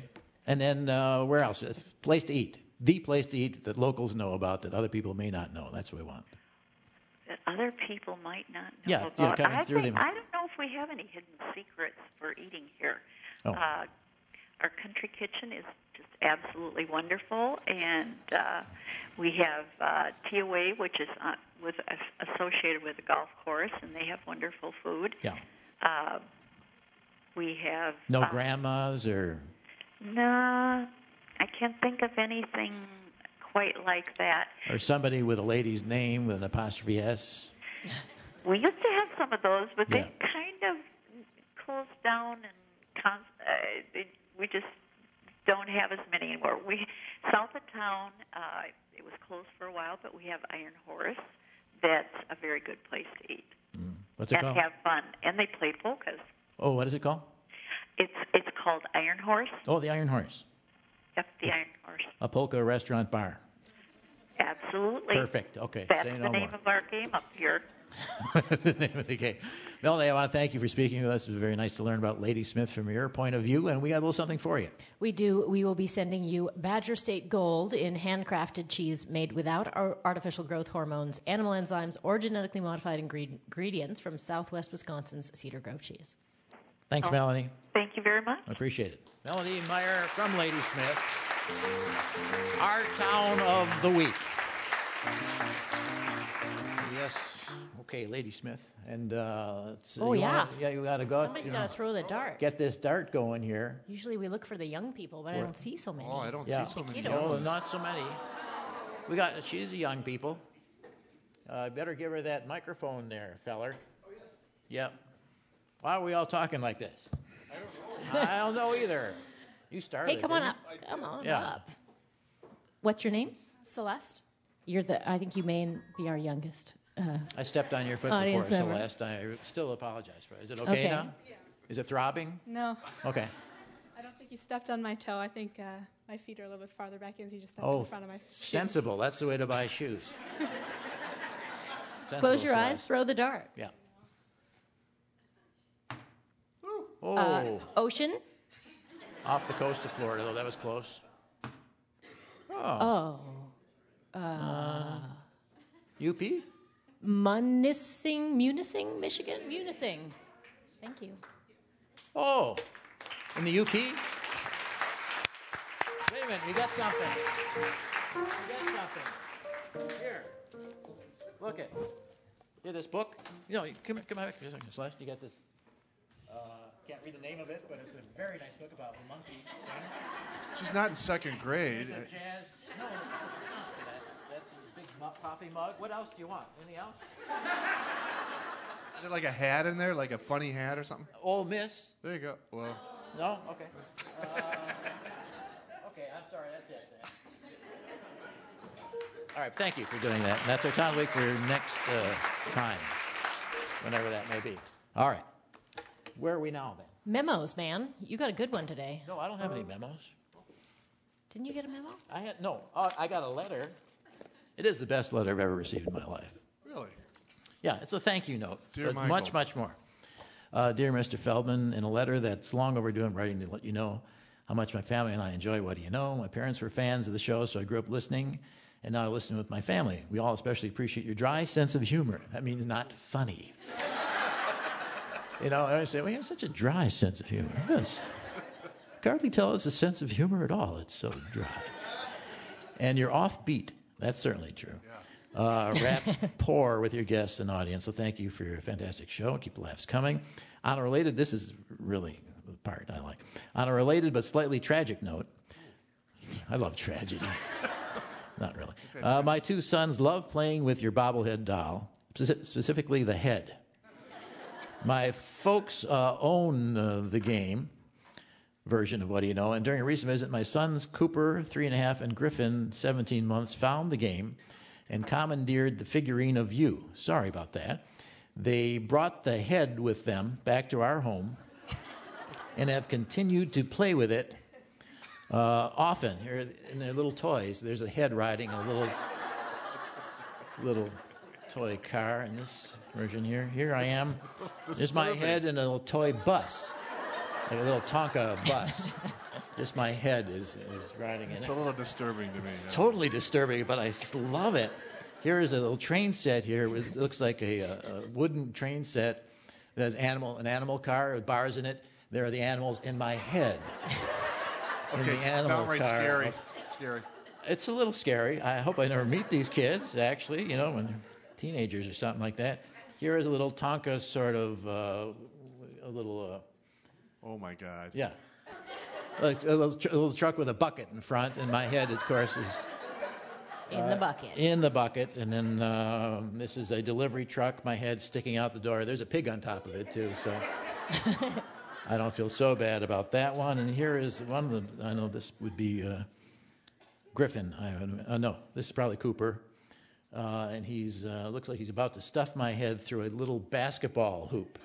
And then uh, where else? A place to eat. The place to eat that locals know about that other people may not know. That's what we want. That other people might not know Yeah, about. yeah, coming I, through think, them. I don't know if we have any hidden secrets for eating here. Oh. Uh, our country kitchen is just absolutely wonderful, and uh, we have uh, T O A, which is uh, with, uh, associated with a golf course, and they have wonderful food. Yeah. Uh, we have No uh, grandmas or... No, I can't think of anything quite like that. Or somebody with a lady's name with an apostrophe S. We used to have some of those, but Yeah. they kind of closed down, and con- uh, it, we just don't have as many anymore. We south of town, uh, it was closed for a while, but we have Iron Horse. That's a very good place to eat. Mm. What's it and called? have fun, and they play polkas. Oh, what is it called? It's it's called Iron Horse. Oh, the Iron Horse. Yep, the Iron Horse. A polka restaurant bar. Absolutely. Perfect. Okay. That's Say the no name more. of our game up here. That's the name of the game. Melanie, I want to thank you for speaking with us. It was very nice to learn about Lady Smith from your point of view, and we got a little something for you. We do. We will be sending you Badger State Gold in handcrafted cheese made without ar- artificial growth hormones, animal enzymes, or genetically modified ingre- ingredients from Southwest Wisconsin's Cedar Grove cheese. Thanks, Oh. Melanie. Thank you very much. I appreciate it. Melanie Meyer from Lady Smith, our town of the week. Yes. Okay, Lady Smith. And uh, let's, Oh, you yeah. Wanna, yeah, you got to go. Somebody's you got know, to throw the dart. Get this dart going here. Usually we look for the young people, but I For- don't see so many. Oh, I don't Yeah. see so many. Kiddos. No, not so many. We got, she's a young people. Uh, better give her that microphone there, feller. Oh, yes. Yep. Why are we all talking like this? I don't know. I don't know either. You started. Hey, come on didn't up. Come on Yeah. up. What's your name? Celeste. You're the. I think you may be our youngest. Uh, I stepped on your foot Audience before, member. Celeste. I still apologize for it. Is it okay, Okay. now? Yeah. Is it throbbing? No. Okay. I don't think you stepped on my toe. I think uh, my feet are a little bit farther back in, so you just stepped Oh, in front of my shoe. sensible. That's the way to buy shoes. Sensible, close your eyes. Celeste. Throw the dart. Yeah. Oh. Uh, ocean. Off the coast of Florida, though. That was close. Oh. Uh, U P? Munising, Munising, Michigan? Munising. Thank you. Oh. In the U P? Wait a minute. You got something. You got something. Here. Look at. Here, this book. You know, come here, come here, Celeste. You got this. Uh, can't read the name of it, but it's a very nice book about a monkey. She's not in second grade. It's a jazz. No, it's not for that. That's a big mu- coffee mug. What else do you want? Anything else? Is there like a hat in there, like a funny hat or something? Ole Miss. There you go. Well, No? Okay. Uh, okay, I'm sorry. That's it. All right, thank you for doing that. And that's our town week for next uh, time, whenever that may be. All right. Where are we now, then? Memos, man. You got a good one today. No, I don't have any memos. Didn't you get a memo? I had no. Uh, I got a letter. It is the best letter I've ever received in my life. really? Yeah, it's a thank you note. Dear but Michael. much, much more. Uh, dear Mister Feldman, in a letter that's long overdue, I'm writing to let you know how much my family and I enjoy What Do You Know. My parents were fans of the show, so I grew up listening, and now I listen with my family. We all especially appreciate your dry sense of humor. That means not funny. You know, I say, well, you have such a dry sense of humor. Yes. I can hardly tell it's a sense of humor at all. It's so dry. And you're offbeat. That's certainly true. Uh, rapport with your guests and audience. So thank you for your fantastic show. Keep the laughs coming. On a related, this is really the part I like. On a related but slightly tragic note, I love tragedy. Not really. Uh, my two sons love playing with your bobblehead doll, speci- specifically the head. My folks uh, own uh, the game version of What Do You Know, and during a recent visit, my sons, Cooper, three and a half, and Griffin, seventeen months, found the game and commandeered the figurine of you. Sorry about that. They brought the head with them back to our home and have continued to play with it uh, often. Here in their little toys, there's a head riding a little little toy car in this version here. Here I am. There's my head in a little toy bus, like a little Tonka bus. Just my head is, is riding It's in a it. little disturbing to me. yeah. Totally disturbing, but I s- love it. Here is a little train set here. It looks like a, a, a wooden train set. There's animal, an animal car with bars in it. There are the animals in my head. In Okay, the animal downright car. scary. Scary. It's a little scary. I hope I never meet these kids, actually, you know, when they're teenagers or something like that. Here is a little Tonka sort of, uh, a little... Uh, oh, my God. Yeah. Like a little, tr- a little truck with a bucket in front, and my head, of course, is... In the bucket. In the bucket, and then uh, this is a delivery truck. My head sticking out the door. There's a pig on top of it too, so I don't feel so bad about that one. And here is one of the. I know this would be uh, Griffin. I, uh, no, this is probably Cooper, uh, and he's uh, looks like he's about to stuff my head through a little basketball hoop.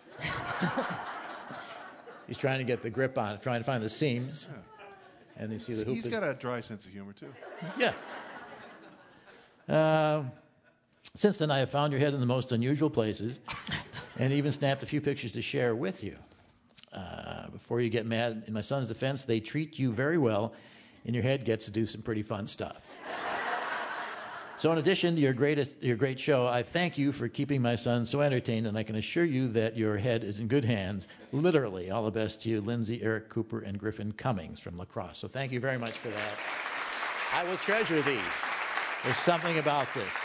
He's trying to get the grip on it, trying to find the seams, and you see the hoop. He's is- got a dry sense of humor, too. Yeah. Uh, since then, I have found your head in the most unusual places and even snapped a few pictures to share with you. Uh, before you get mad, in my son's defense, they treat you very well, and your head gets to do some pretty fun stuff. So in addition to your greatest, your great show, I thank you for keeping my son so entertained, and I can assure you that your head is in good hands. Literally, all the best to you, Lindsay, Eric Cooper, and Griffin Cummings from La Crosse. So thank you very much for that. I will treasure these. There's something about this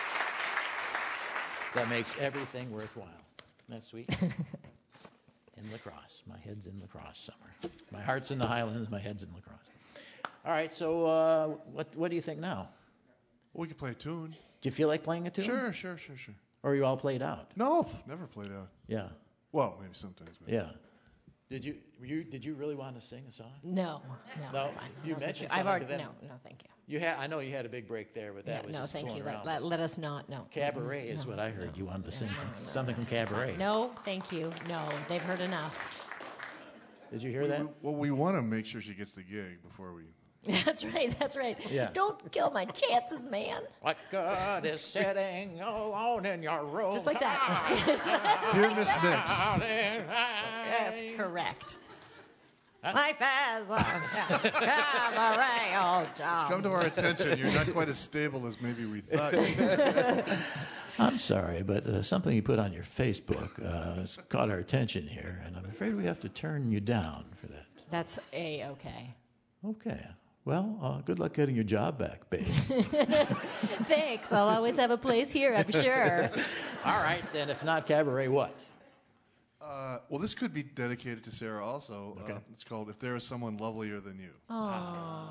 that makes everything worthwhile. Isn't that sweet? In La Crosse. My head's in La Crosse somewhere. My heart's in the Highlands. My head's in La Crosse. All right, so uh, what, what do you think now? Well, we could play a tune. Do you feel like playing a tune? Sure, sure, sure, sure. Or are you all played out? No, never played out. Yeah. Well, maybe sometimes. But Yeah. Did you, were you did you really want to sing a song? No, no. No, I'm fine. you No, thank mentioned you. I've something already, to them. no, no, thank you. You had, I know you had a big break there, but that Yeah, was no, just thank fooling you. Let, around. let, let us not, no. Cabaret is No, what I heard no, you wanted to no, sing. no, from. no, Something from Cabaret. No, thank you. No, they've heard enough. Did you hear that? Well, we want to make sure she gets the gig before we. That's right, that's right. Yeah. Don't kill my chances, man. What good is sitting alone in your room? Just like that. Dear Miss Nix. That's correct. Life as a cabaret, old It's John. come to our attention. You're not quite as stable as maybe we thought. I'm sorry, but uh, something you put on your Facebook uh, has caught our attention here, and I'm afraid we have to turn you down for that. That's A-okay. Okay. Well, uh, good luck getting your job back, babe. Thanks. I'll always have a place here, I'm sure. All right, then, if not Cabaret, what? Uh, well, this could be dedicated to Sarah also. Okay. Uh, it's called If There Is Someone Lovelier Than You. Oh.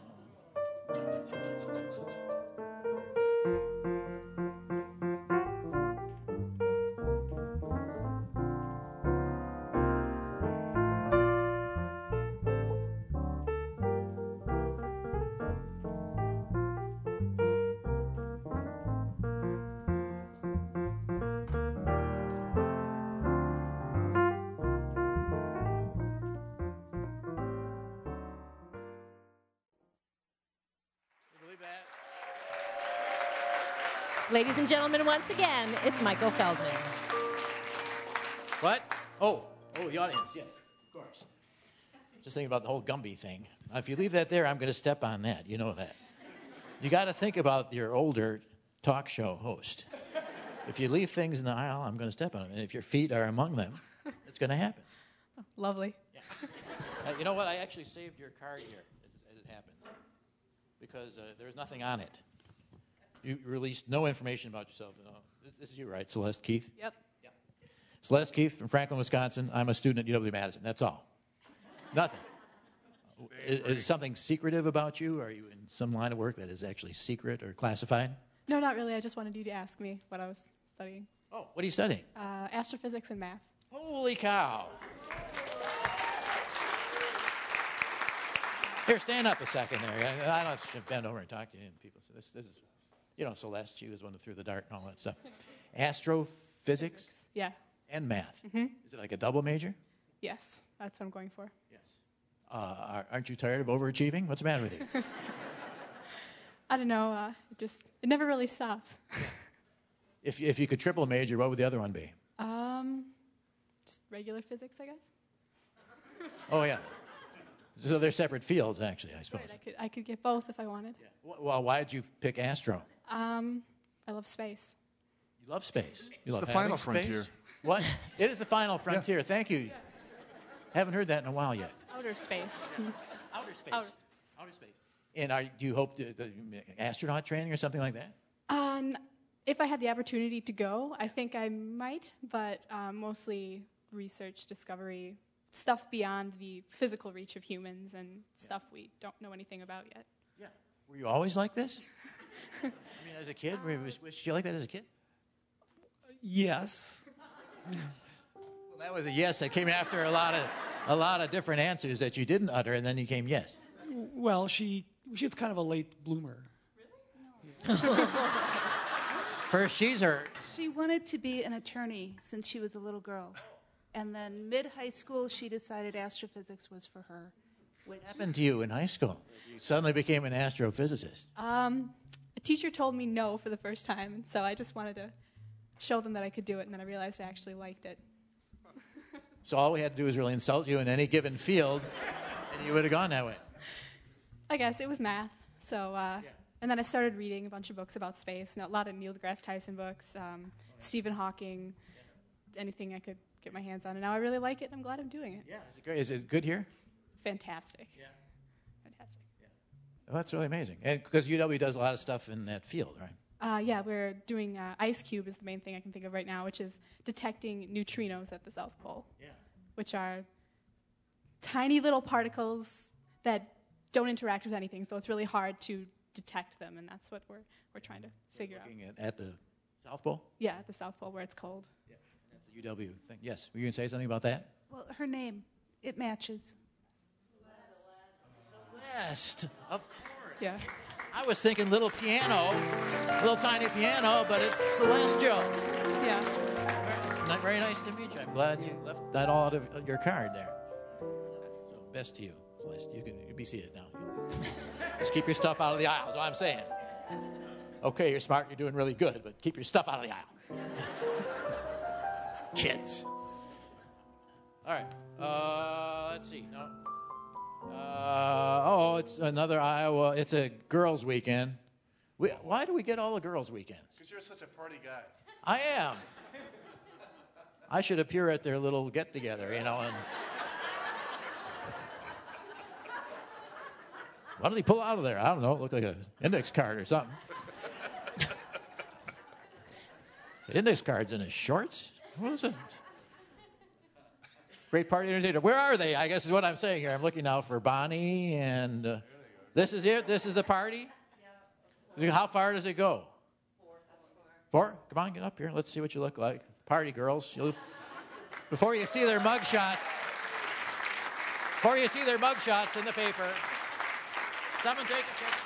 Ladies and gentlemen, once again, it's Michael Feldman. What? Oh, oh, the audience, yes, of course. Just thinking about the whole Gumby thing. Now, if you leave that there, I'm going to step on that. You know that. You got to think about your older talk show host. If you leave things in the aisle, I'm going to step on them. And if your feet are among them, it's going to happen. Lovely. Uh, you know what? I actually saved your card here, as, as it happens, because uh, there's nothing on it. You released no information about yourself at all. This, this is you, right, Celeste Keith? Yep. Celeste Keith from Franklin, Wisconsin. I'm a student at U W Madison. That's all. Nothing. Is, is something secretive about you? Are you in some line of work that is actually secret or classified? No, not really. I just wanted you to ask me what I was studying. Oh, what are you studying? Uh, astrophysics and math. Holy cow. Here, stand up a second there. I, I don't have to bend over and talk to you people. So this, this is, you know, Celeste, she was one who threw the dart and all that stuff. Astrophysics Yeah. and math. Mhm. Is it like a double major? Yes, that's what I'm going for. Yes. Uh, are- aren't you tired of overachieving? What's the matter with you? I don't know. Uh, it just it never really stops. if, you- if you could triple major, what would the other one be? Um, just regular physics, I guess. Oh, yeah. So they're separate fields, actually, I suppose. Right, I could I could get both if I wanted. Well, why did you pick astro? Um, I love space. You love space. You It's love the having final space? frontier. What? It is the final frontier. Thank you. Haven't heard that in a while yet. Outer space. Outer space. Outer. Outer space. And are, do you hope to, to astronaut training or something like that? Um, if I had the opportunity to go, I think I might, but um, mostly research, discovery, stuff beyond the physical reach of humans and stuff we don't know anything about yet. Yeah. Were you always like this? I mean, as a kid, were, was, was you like that as a kid? Yes. Well, that was a yes that came after a lot of a lot of different answers that you didn't utter, and then you came yes. Well, she she was kind of a late bloomer. First, she's her. She wanted to be an attorney since she was a little girl. And then mid-high school, she decided astrophysics was for her. Which What happened to you in high school? You suddenly became an astrophysicist. Um, a teacher told me no for the first time, and so I just wanted to show them that I could do it, and then I realized I actually liked it. So all we had to do was really insult you in any given field, and you would have gone that way. I guess it was math. So, uh, and then I started reading a bunch of books about space, and a lot of Neil deGrasse Tyson books, um, Stephen Hawking, anything I could get my hands on. And now I really like it, and I'm glad I'm doing it. Yeah, is it great? Is it good here? Fantastic. Yeah. Fantastic. Well, that's really amazing. And because U W does a lot of stuff in that field, right? Uh, yeah, we're doing uh, IceCube is the main thing I can think of right now, which is detecting neutrinos at the South Pole, yeah. which are tiny little particles that don't interact with anything, so it's really hard to detect them, and that's what we're we're trying to So figure looking out. At, at the South Pole? Yeah, at the South Pole where it's cold. Yeah, that's the U W thing. Yes, were you going to say something about that? Well, her name, it matches. Celeste, of course. Yeah. I was thinking little piano, little tiny piano, but it's celestial. Yeah. It's not very nice to meet you. I'm glad you left that all out of your card there. So best to you, Celeste. You can you be seated now. Just keep your stuff out of the aisle, is what I'm saying. Okay, you're smart, you're doing really good, but keep your stuff out of the aisle. Kids. All right. Uh, let's see. No. Uh, oh, it's another Iowa. It's a girls' weekend. We, why do we get all the girls' weekends? Because you're such a party guy. I am. I should appear at their little get-together, you know. And what did he pull out of there? I don't know. It looked like an index card or something. The index card's in his shorts? What is it? Great party entertainer. Where are they? I guess is what I'm saying here. I'm looking now for Bonnie, and uh, this is it? This is the party? Yeah. How far does it go? Four. Four? Come on, get up here. Let's see what you look like. Party girls. You'll, before you see their mug shots, before you see their mug shots in the paper, someone take a picture.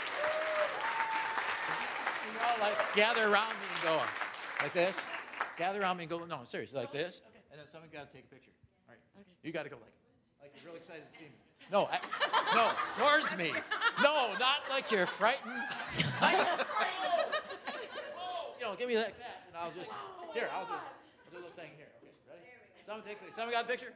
You all like gather around me and go like this. Gather around me and go. No, seriously, like this. And then someone got to take a picture. All right. Okay. You got to go like, like you're real excited to see me. No, I, no, towards me. No, not like you're frightened. I am frightened. You know, give me that, that, and I'll just here. I'll do, I'll do a little thing here. Okay, ready? Someone take. Someone got a picture.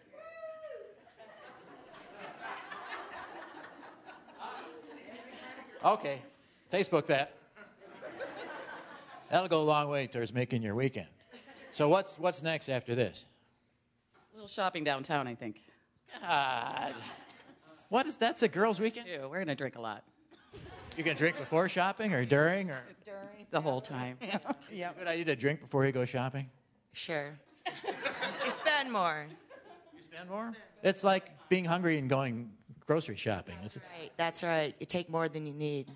Okay, Facebook that. That'll go a long way towards making your weekend. So what's what's next after this? A little shopping downtown, I think. God. What is that's a girls' weekend? Too. We're gonna drink a lot. You gonna drink before shopping or during or during the whole time? Yeah. Good idea to drink before you go shopping. Sure. You spend more. You spend more? It's like being hungry and going grocery shopping. That's right. That's right. You take more than you need.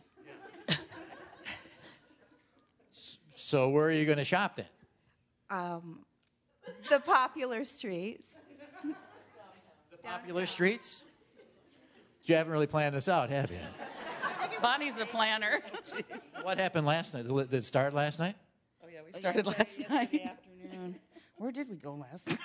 So where are you going to shop then? Um, the popular streets. The popular streets? You haven't really planned this out, have you? Bonnie's a planner. What happened last night? Did it start last night? Oh, yeah, we started oh, last night. Afternoon. Where did we go last night?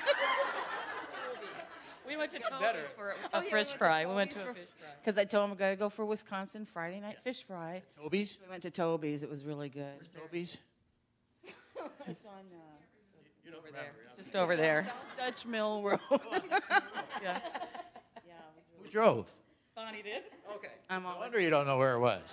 We went to Toby's better. for a, Oh, a yeah, fish we fry. went to We went to Toby's a for- fish fry. Because I told him I got to go for Wisconsin Friday night fish fry. Toby's? We went to Toby's. It was really good. Toby's? It's on uh, you don't over remember, there. Just over there. South Dutch Mill Road. Yeah. Yeah, it was really Who drove? Bonnie did. Okay. I'm No always. wonder you don't know where it was.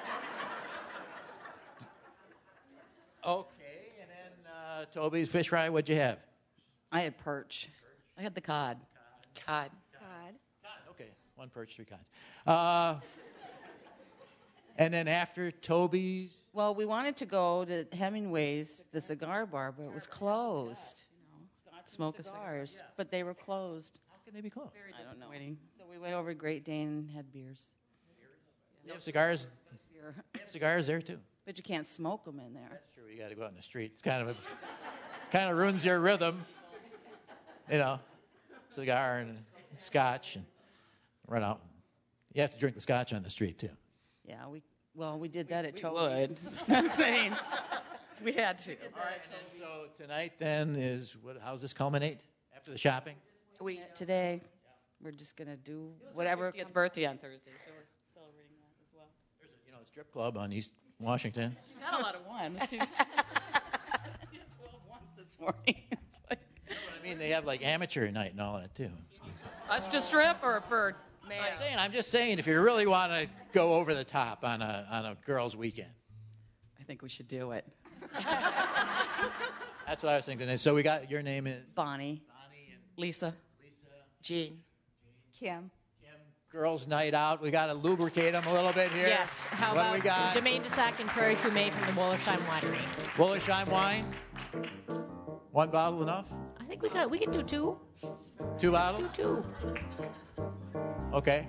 Okay, and then uh, Toby's fish fry, what'd you have? I had perch. I had the cod. Cod. God. Okay, one perch, three cons. Uh, and then after Toby's, Well, we wanted to go to Hemingway's, the cigar bar, but it was closed. You know, smoke cigars, but they were closed. How can they be closed? I don't know. So we went over to Great Dane and had beers. They have cigars. Beer. They have cigars there too. But you can't smoke them in there. Sure, you got to go out in the street. It's kind of a, kind of ruins your rhythm. You know, cigar and scotch and run out. You have to drink the scotch on the street too. Yeah, we well we did that at We Toby's. would. I mean, we had to. All right. And so tonight then is what? How's this culminate after the shopping? We today we're just gonna do whatever. fiftieth birthday on Thursday, so we're celebrating that as well. There's a, you know, a strip club on East Washington. She's got a lot of ones. She's, she had twelve ones this morning. It's like, I mean, they have like amateur night and all that too. us to strip or for man? I'm saying, I'm just saying, if you really want to go over the top on a on a girls' weekend, I think we should do it. that's what I was thinking. And so we got your name is Bonnie, Bonnie and Lisa. Jean. Kim. girls' night out. We got to lubricate them a little bit here. Yes. How what about do we got? Domaine de Sac and Prairie Fumé from the Wollersheim Winery? Wollersheim wine. One bottle enough? I think we got. We can do two. Two bottles? Do two. Okay.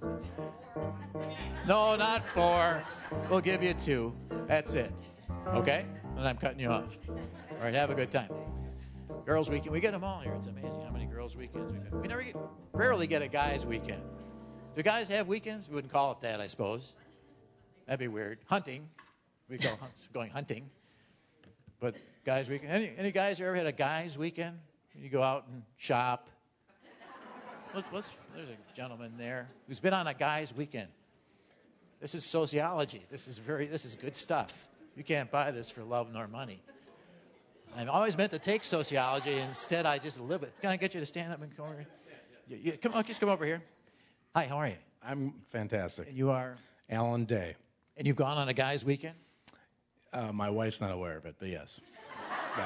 No, not four. We'll give you two. That's it. Okay? And I'm cutting you off. All right, have a good time. Girls' weekend. We get them all here. It's amazing how many girls' weekends we get. We never get, rarely get a guys' weekend. Do guys have weekends? We wouldn't call it that, I suppose. That'd be weird. Hunting. We go hunt, going hunting. But guys' weekend. Any, any guys ever had a guys' weekend? You go out and shop. Let's, let's, there's a gentleman there who's been on a guy's weekend. This is sociology. This is very. This is good stuff. You can't buy this for love nor money. I've always meant to take sociology. Instead, I just live it. Can I get you to stand up and come over here? You, you, come on, just come over here. Hi, how are you? I'm fantastic. And you are? Alan Day. And you've gone on a guy's weekend? Uh, my wife's not aware of it, but yes. Yeah.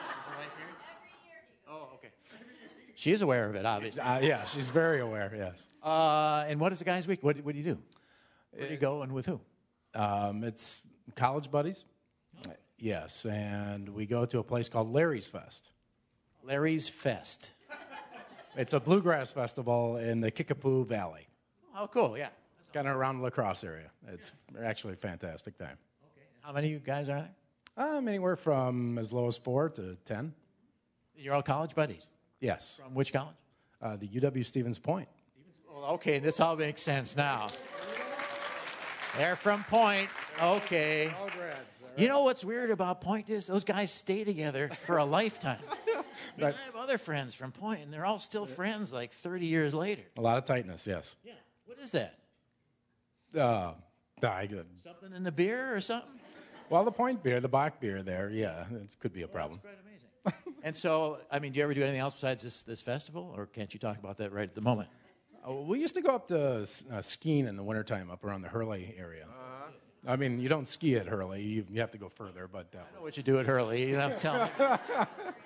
Oh, okay. She is aware of it, obviously. Uh, yeah, she's very aware, yes. Uh, and what is the guy's week? What, what do you do? Where do you go and with who? Um, it's college buddies. Yes, and we go to a place called Larry's Fest. Larry's Fest. It's a bluegrass festival in the Kickapoo Valley. Oh, cool, yeah. Kind of around the La Crosse area. It's actually a fantastic time. How many of you guys are there? Um, anywhere from as low as four to ten. You're all college buddies? Yes. From which college? Uh, the U W Stevens Point. Well, okay, this all makes sense now. They're from Point. Okay. All grads. You know what's weird about Point is those guys stay together for a lifetime. I, mean, Right. I have other friends from Point, and they're all still friends like thirty years later. A lot of tightness, yes. Yeah. What is that? Uh, I, Something in the beer or something? well, the Point beer, the Bach beer there, yeah, it could be a problem. Quite amazing. And so, I mean, do you ever do anything else besides this, this festival, or can't you talk about that right at the moment? Oh, we used to go up to uh, skiing in the wintertime up around the Hurley area. I mean, you don't ski at Hurley. You, you have to go further, but... Uh, I know what you do at Hurley. You don't have to tell me.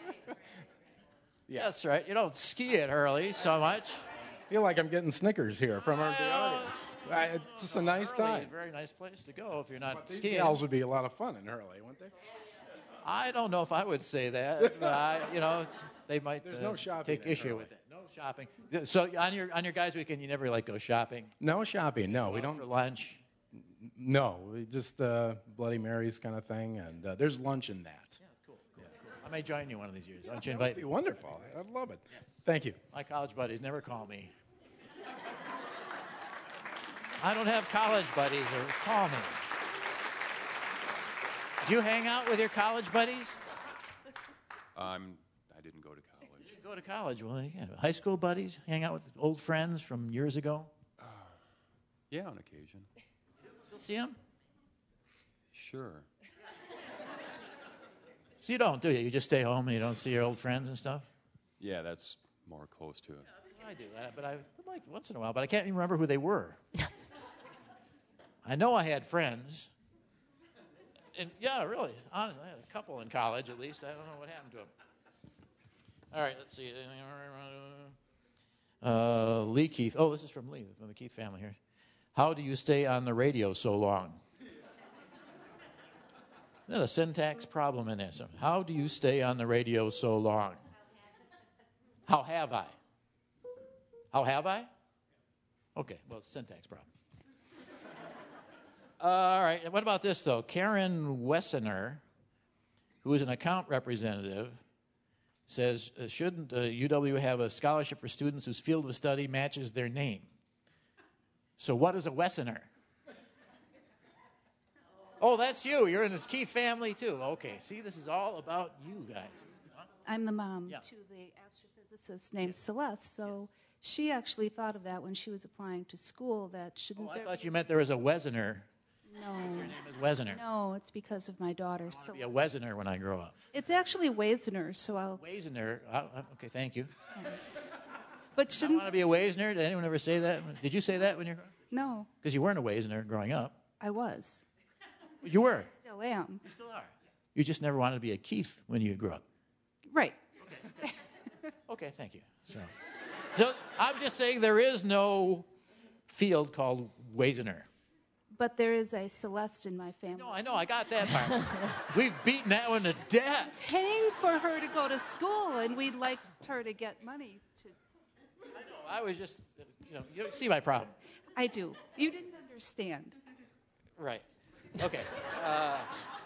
Yeah. That's right. You don't ski at Hurley so much. I feel like I'm getting Snickers here from our, the audience. Uh, it's just a nice Hurley, time. a very nice place to go if you're not These skiing. gals would be a lot of fun in Hurley, wouldn't they? I don't know if I would say that. But I, you know, it's- they might There's uh, no shopping take at issue Hurley. with it. No shopping. So on your on your guys' weekend, you never like go shopping. No shopping. No, we don't. For lunch. No, we just uh, Bloody Marys kind of thing, and uh, there's lunch in that. Yeah, cool, cool, cool. I may join you one of these years. Why don't you That would invite be me? wonderful. I'd love it. Thank you. My college buddies never call me. I don't have college buddies or call me. Do you hang out with your college buddies? Um, I didn't go to college. You go to college. Well, yeah. High school buddies? Hang out with old friends from years ago? Yeah, on occasion. Still see them? Sure. So you don't, do you? You just stay home and you don't see your old friends and stuff? Yeah, that's more close to it. I do, I- but I like once in a while, but I can't even remember who they were. I know I had friends. And yeah, really, honestly, I had a couple in college at least. I don't know what happened to them. All right, let's see. Uh, Lee Keith. Oh, this is from Lee, from the Keith family here. How do you stay on the radio so long? There's a syntax problem in this. How do you stay on the radio so long? How have I? How have I? Okay, well, it's a syntax problem. Uh, all right, and what about this, though? Karen Wessener, who is an account representative, says, uh, shouldn't uh, U W have a scholarship for students whose field of study matches their name? So what is a Wessener? Oh, that's you. You're in this Keith family, too. Okay, see, this is all about you guys. I'm the mom Yeah. to the astrophysicist named Celeste, so she actually thought of that when she was applying to school, that shouldn't Oh, I there thought you meant there was a Wessener. No. Your name is Wessener. No, it's because of my daughter. I want to So be a Wessener when I grow up. it's actually Wazener, so I'll. Wazener. Uh, uh, okay, thank you. But I shouldn't want to be a Wazener. Did anyone ever say that? Did you say that when you were? no, Because you weren't a Wazener growing up. I was. You were. Still am. You still are. You just never wanted to be a Keith when you grew up. Right. Okay, thank you. So, so I'm just saying there is no field called Wazener. But there is a Celeste in my family. No, I know. I got that part. We've beaten that one to death. Paying for her to go to school, and we'd like her to get money to. I was just, you know, you don't see my problem. I do. You didn't understand. Right. Okay. Uh,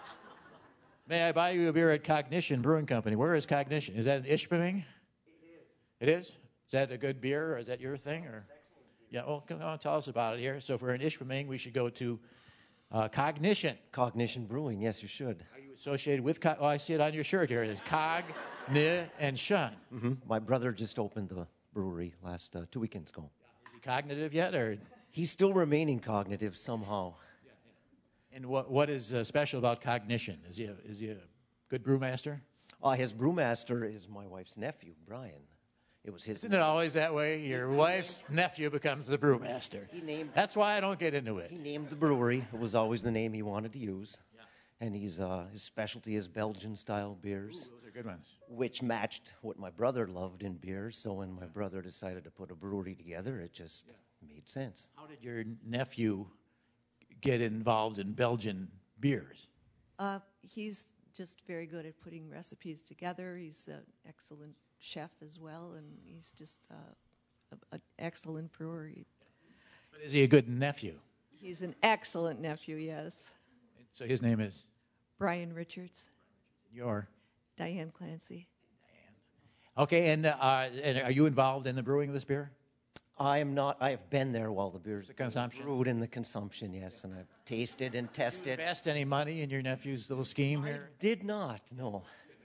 may I buy you a beer at Cognition Brewing Company? Where is Cognition? Is that in Ishpeming? It is. It is? Is that a good beer, or is that your thing? Or yeah. Well, come on, tell us about it here. So if we're in Ishpeming, we should go to uh, Cognition. Cognition Brewing. Yes, you should. Are you associated with? Co- oh, I see it on your shirt here. It's Cog, Ni, and Shun. Mm-hmm. My brother just opened the brewery last uh, two weekends ago. Is he cognitive yet, or? He's still remaining cognitive somehow. And what what is uh, special about Cognition? Is he a, is he a good brewmaster? Uh, his brewmaster is my wife's nephew, Brian. It was his. Isn't it always that way? Your wife's nephew becomes the brewmaster. He named. That's why I don't get into it. He named the brewery. It was always the name he wanted to use. Yeah. And he's uh, his specialty is Belgian-style beers. Ooh, those are good ones. Which matched what my brother loved in beers. So when my brother decided to put a brewery together, it just yeah. made sense. How did your nephew get involved in Belgian beers? Uh, he's just very good at putting recipes together. He's an excellent chef as well, and he's just uh, an excellent brewer. But is he a good nephew? He's an excellent nephew, yes. So his name is? Brian Richards. Your? Diane Clancy. Okay, and, uh, and are you involved in the brewing of this beer? I am not. I have been there while the beer's the consumption? brewed in the consumption, yes, and I've tasted and tested. Did you invest any money in your nephew's little scheme I here? did not, no.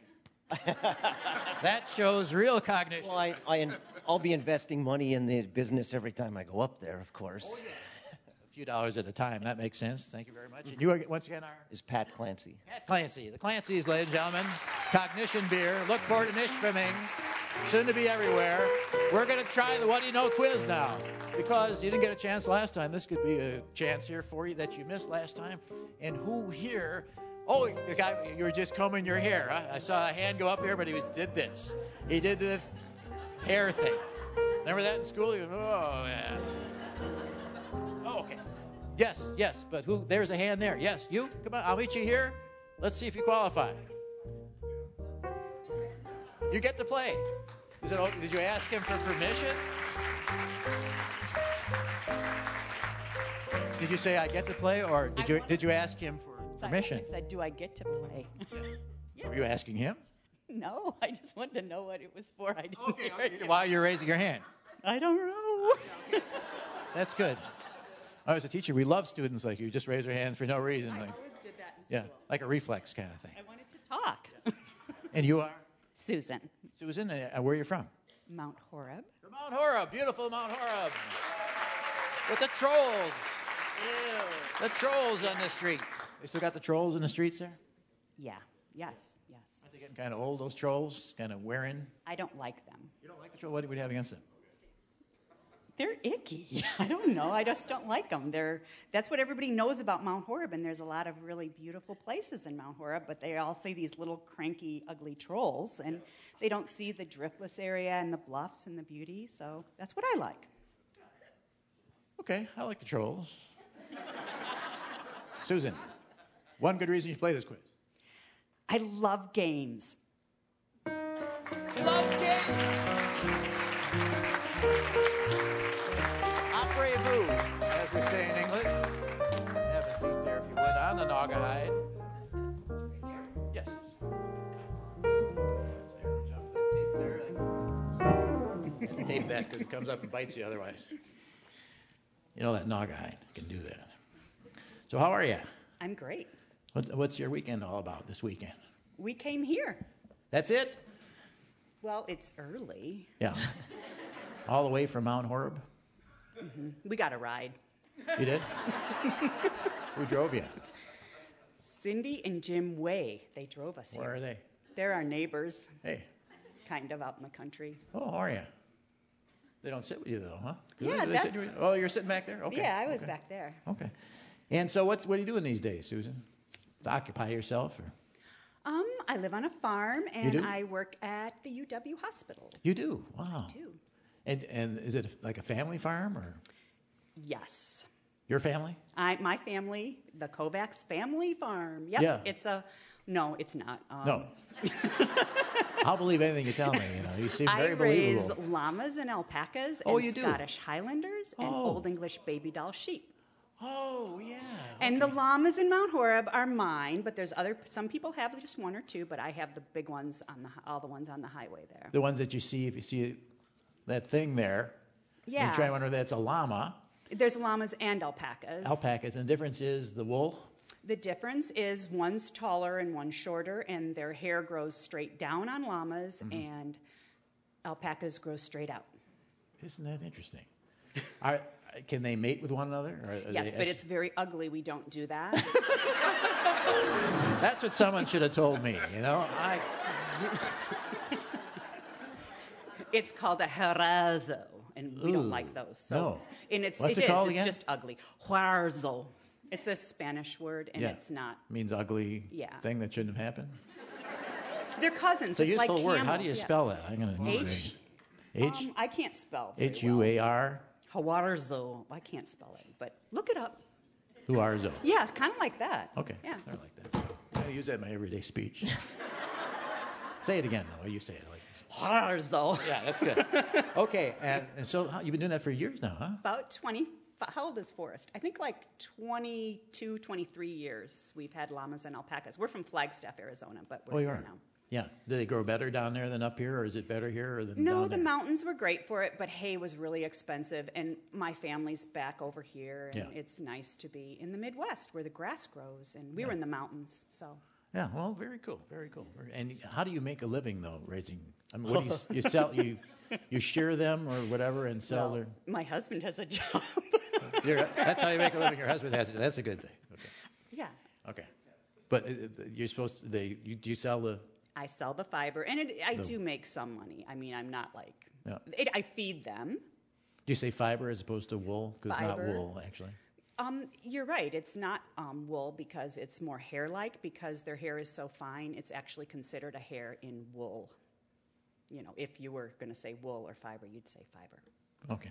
That shows real cognition. Well, I, I, I'll be investing money in the business every time I go up there, of course. Oh, yeah. A few dollars at a time. That makes sense. Thank you very much. And you are, once again, are? Is Pat Clancy. Pat Clancy. The Clancy's, ladies and gentlemen. Cognition beer. Look for it in Ishpeming. Soon to be everywhere. We're going to try the What Do You Know quiz now. Because you didn't get a chance last time. This could be a chance here for you that you missed last time. And who here... Oh, it's the guy, you were just combing your hair. Huh? I saw a hand go up here, but he was, did this. He did the hair thing. Remember that in school? He goes, oh, yeah. Oh, okay. Yes, yes, but who? There's a hand there. Yes, you? Come on, I'll meet you here. Let's see if you qualify. You get to play. Is it? Did you ask him for permission? Did you say I get to play, or did you did you ask him for permission? I said, do I get to play? Yeah. Were you asking him? No, I just wanted to know what it was for. I didn't Okay, hear okay. it. Why you're raising your hand? I don't know. That's good. I was a teacher. We love students like you. Just raise their hand for no reason. I Like, always did that in yeah, school. like a reflex kind of thing. I wanted to talk. And you are? Susan. Susan, uh, where are you from? Mount Horeb. From Mount Horeb, beautiful Mount Horeb. With the trolls. Ew. The trolls on the streets. They still got the trolls in the streets there? Yeah. Yes. Yes. Aren't they getting kind of old, those trolls? Kind of wearing? I don't like them. You don't like the trolls? What do you have against them? They're icky. I don't know. I just don't like them. They're, that's what everybody knows about Mount Horeb, and there's a lot of really beautiful places in Mount Horeb, but they all see these little cranky, ugly trolls, and they don't see the driftless area and the bluffs and the beauty, so that's what I like. Okay, I like the trolls. Susan, one good reason you play this quiz. I love games. Love games. Après-vous, as we say in English. Have a seat there if you would, on the Naugahyde. Yes. Tape that because it comes up and bites you otherwise. You know that Naugahyde can do that. So how are you? I'm great. What, what's your weekend all about this weekend? We came here. That's it? Well, it's early. Yeah. All the way from Mount Horeb? Mm-hmm. We got a ride. You did? Who drove you? Cindy and Jim Way. They drove us Where here. are they? They're our neighbors. Hey. Kind of out in the country. Oh, how are you? They don't sit with you, though, huh? Do Yeah, they- do they sit that's- with you? Oh, you're sitting back there? Okay. Yeah, I was okay. back there. Okay. And so what's, what are you doing these days, Susan? To occupy yourself? Or? Um, I live on a farm, You and do? I work at the U W hospital. You do? Wow. I do. And, and is it like a family farm or Yes. your family? I, my family, the Kovacs family farm. Yep. Yeah. It's a, no, it's not. Um, No. I'll believe anything you tell me. You know, you seem very I raise believable. llamas and alpacas Oh, and you do? Scottish Highlanders and Oh. Old English baby doll sheep. Oh, yeah. And the llamas in Mount Horeb are mine, but there's other, some people have just one or two, but I have the big ones on the, all the ones on the highway there. The ones that you see, if you see that thing there, Yeah. you try to wonder if that's a llama. There's llamas and alpacas. Alpacas, and the difference is the wool. The difference is one's taller and one's shorter, and their hair grows straight down on llamas, Mm-hmm. and alpacas grow straight out. Isn't that interesting? Are, can they mate with one another? Or are Yes, they but it's very ugly. We don't do that. That's what someone should have told me, you know? I, It's called a herazo, and we Ooh, don't like those. So, no. And it's, What's it is, called It's again? just ugly. Huarzo. It's a Spanish word, and yeah. it's not. Means ugly Yeah. thing that shouldn't have happened. They're cousins. It's a it's like useful word. How do camels, you yeah. spell that? I'm going to H. H. Um, I can't spell. very H U A well. R. Huarzo. I can't spell it, but look it up. Who are those? Yeah, it's kind of like that. Okay. Yeah. I like that. I use that in my everyday speech. Say it again, though. You say it like. Huarzo. Yeah, that's good. Okay, and, and so how, you've been doing that for years now, huh? About twenty. How old is Forrest? I think like twenty-two, twenty-three years we've had llamas and alpacas. We're from Flagstaff, Arizona, but we're Oh, you here are. now. Yeah. Do they grow better down there than up here, or is it better here or than No, down the there? mountains were great for it, but hay was really expensive, and my family's back over here, and Yeah. it's nice to be in the Midwest where the grass grows, and we were in the mountains, so. Yeah. Well, very cool. Very cool. Very- And how do you make a living though, raising? I mean, what do you, you sell? You you shear them or whatever and sell Well, their. my husband has a job. Your, that's how you make a living. Your husband has it. That's a good thing. Okay. Yeah. Okay. But uh, uh, you're supposed to. They you, do you sell the? I sell the fiber, and it, I The- do make some money. I mean, I'm not like, Yeah. it, I feed them. Do you say fiber as opposed to wool? Because it's not Fiber. wool actually. Um, you're right. It's not um, wool because it's more hair-like. Because their hair is so fine, it's actually considered a hair in wool. You know, if you were going to say wool or fiber, you'd say fiber. Okay.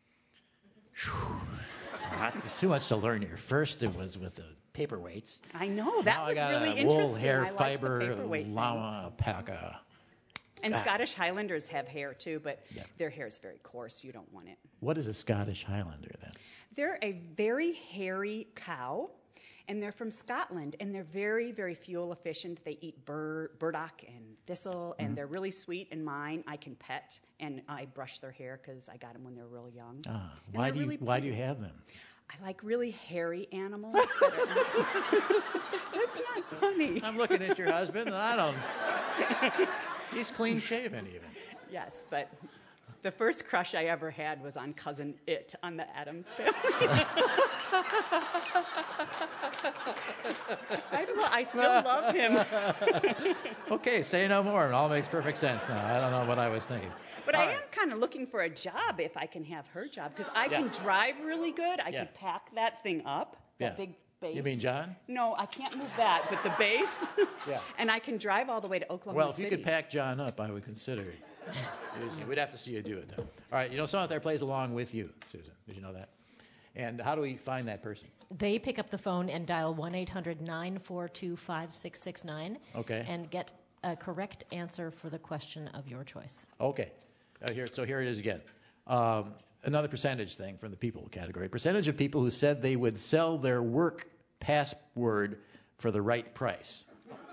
Phew. It's not- There's too much to learn here. First, it was with the paperweights. I know that now was I got really a wool, interesting. hair, I liked fiber, the paperweight thing. llama, alpaca. And Ah. Scottish Highlanders have hair too, but Yeah. their hair is very coarse. You don't want it. What is a Scottish Highlander then? They're a very hairy cow, and they're from Scotland, and they're very, very fuel efficient. They eat bur- burdock and thistle, and Mhm. they're really sweet. And mine, I can pet, and I brush their hair because I got them when they were really young. Ah, And why they're do you really why do you pretty. have them? I like really hairy animals. that are- That's not funny. I'm looking at your husband, and I don't. He's clean shaven even. Yes, but The first crush I ever had was on Cousin It on the Addams Family. I, lo- I still love him. Okay, say no more. It all makes perfect sense now. I don't know what I was thinking. But All I right. am kind of looking for a job if I can have her job, because I Yeah. can drive really good. I Yeah. can pack that thing up, that Yeah. big base. You mean John? No, I can't move that, but the base. Yeah. And I can drive all the way to Oklahoma Well, if City. you could pack John up, I would consider it. Usually, we'd have to see you do it, though. All right, you know, someone out there plays along with you, Susan. Did you know that? And how do we find that person? They pick up the phone and dial one eight hundred nine four two five six six nine. Okay. And get a correct answer for the question of your choice. Okay. Uh, here, so here it is again. Um, another percentage thing from the people category. Percentage of people who said they would sell their work password for the right price.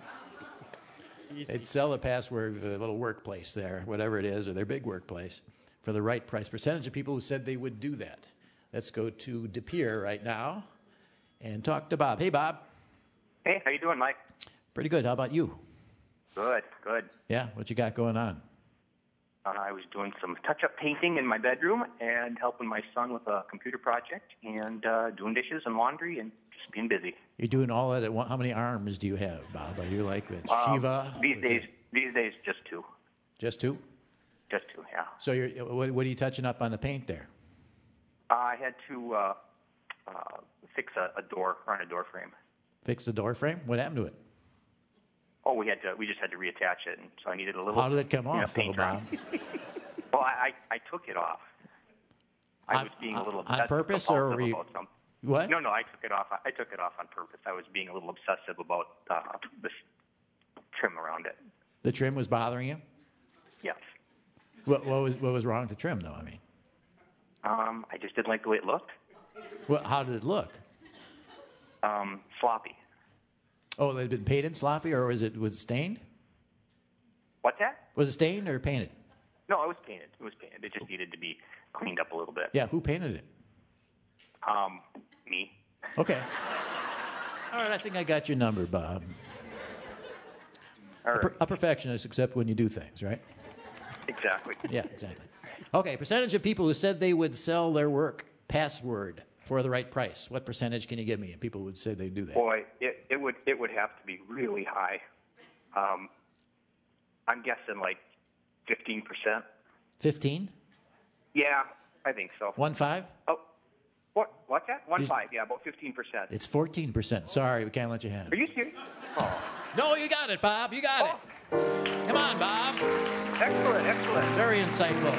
They'd sell the password for their little workplace there, whatever it is, or their big workplace, for the right price. Percentage of people who said they would do that. Let's go to De Pere right now and talk to Bob. Hey, Bob. Hey, how you doing, Mike? Pretty good. How about you? Good, good. Yeah, what you got going on? Uh, I was doing some touch-up painting in my bedroom and helping my son with a computer project and uh, doing dishes and laundry and just being busy. You're doing all that at one. How many arms do you have, Bob? Are you like with Um, Shiva? These days, these days, just two. Just two? Just two, yeah. So you're, what, what are you touching up on the paint there? Uh, I had to uh, uh, fix a, a door, run a door frame. Fix the door frame? What happened to it? Oh, we had to. We just had to reattach it, and so I needed a little. How did it come you know, off, though, paint Bob? on. Well, I, I, I took it off. I On- was being a on- little on obsessive purpose, or compulsive were you- about something. What? No, no, I took it off. I, I took it off on purpose. I was being a little obsessive about uh, the trim around it. The trim was bothering you? Yes. What, what was what was wrong with the trim, though? I mean, Um, I just didn't like the way it looked. what, how did it look? Um, sloppy. Oh, it had been painted sloppy, or was it was it stained? What's that? Was it stained or painted? No, it was painted. It was painted. It just needed to be cleaned up a little bit. Yeah, who painted it? Um, me. Okay. All right, I think I got your number, Bob. All A, right. per- a perfectionist, except when you do things, right? Exactly. Yeah, exactly. Okay, percentage of people who said they would sell their work password for the right price. What percentage can you give me? And people would say they'd do that. Boy, it, it would it would have to be really high. Um, I'm guessing like fifteen percent. Fifteen? Yeah, I think so. One five? Oh, what? What's that? One Is- five? Yeah, about fifteen percent. It's fourteen percent. Sorry, we can't let you have Are it. you serious? Oh. No, you got it, Bob. You got it. Come on, Bob. Excellent, excellent. Very insightful.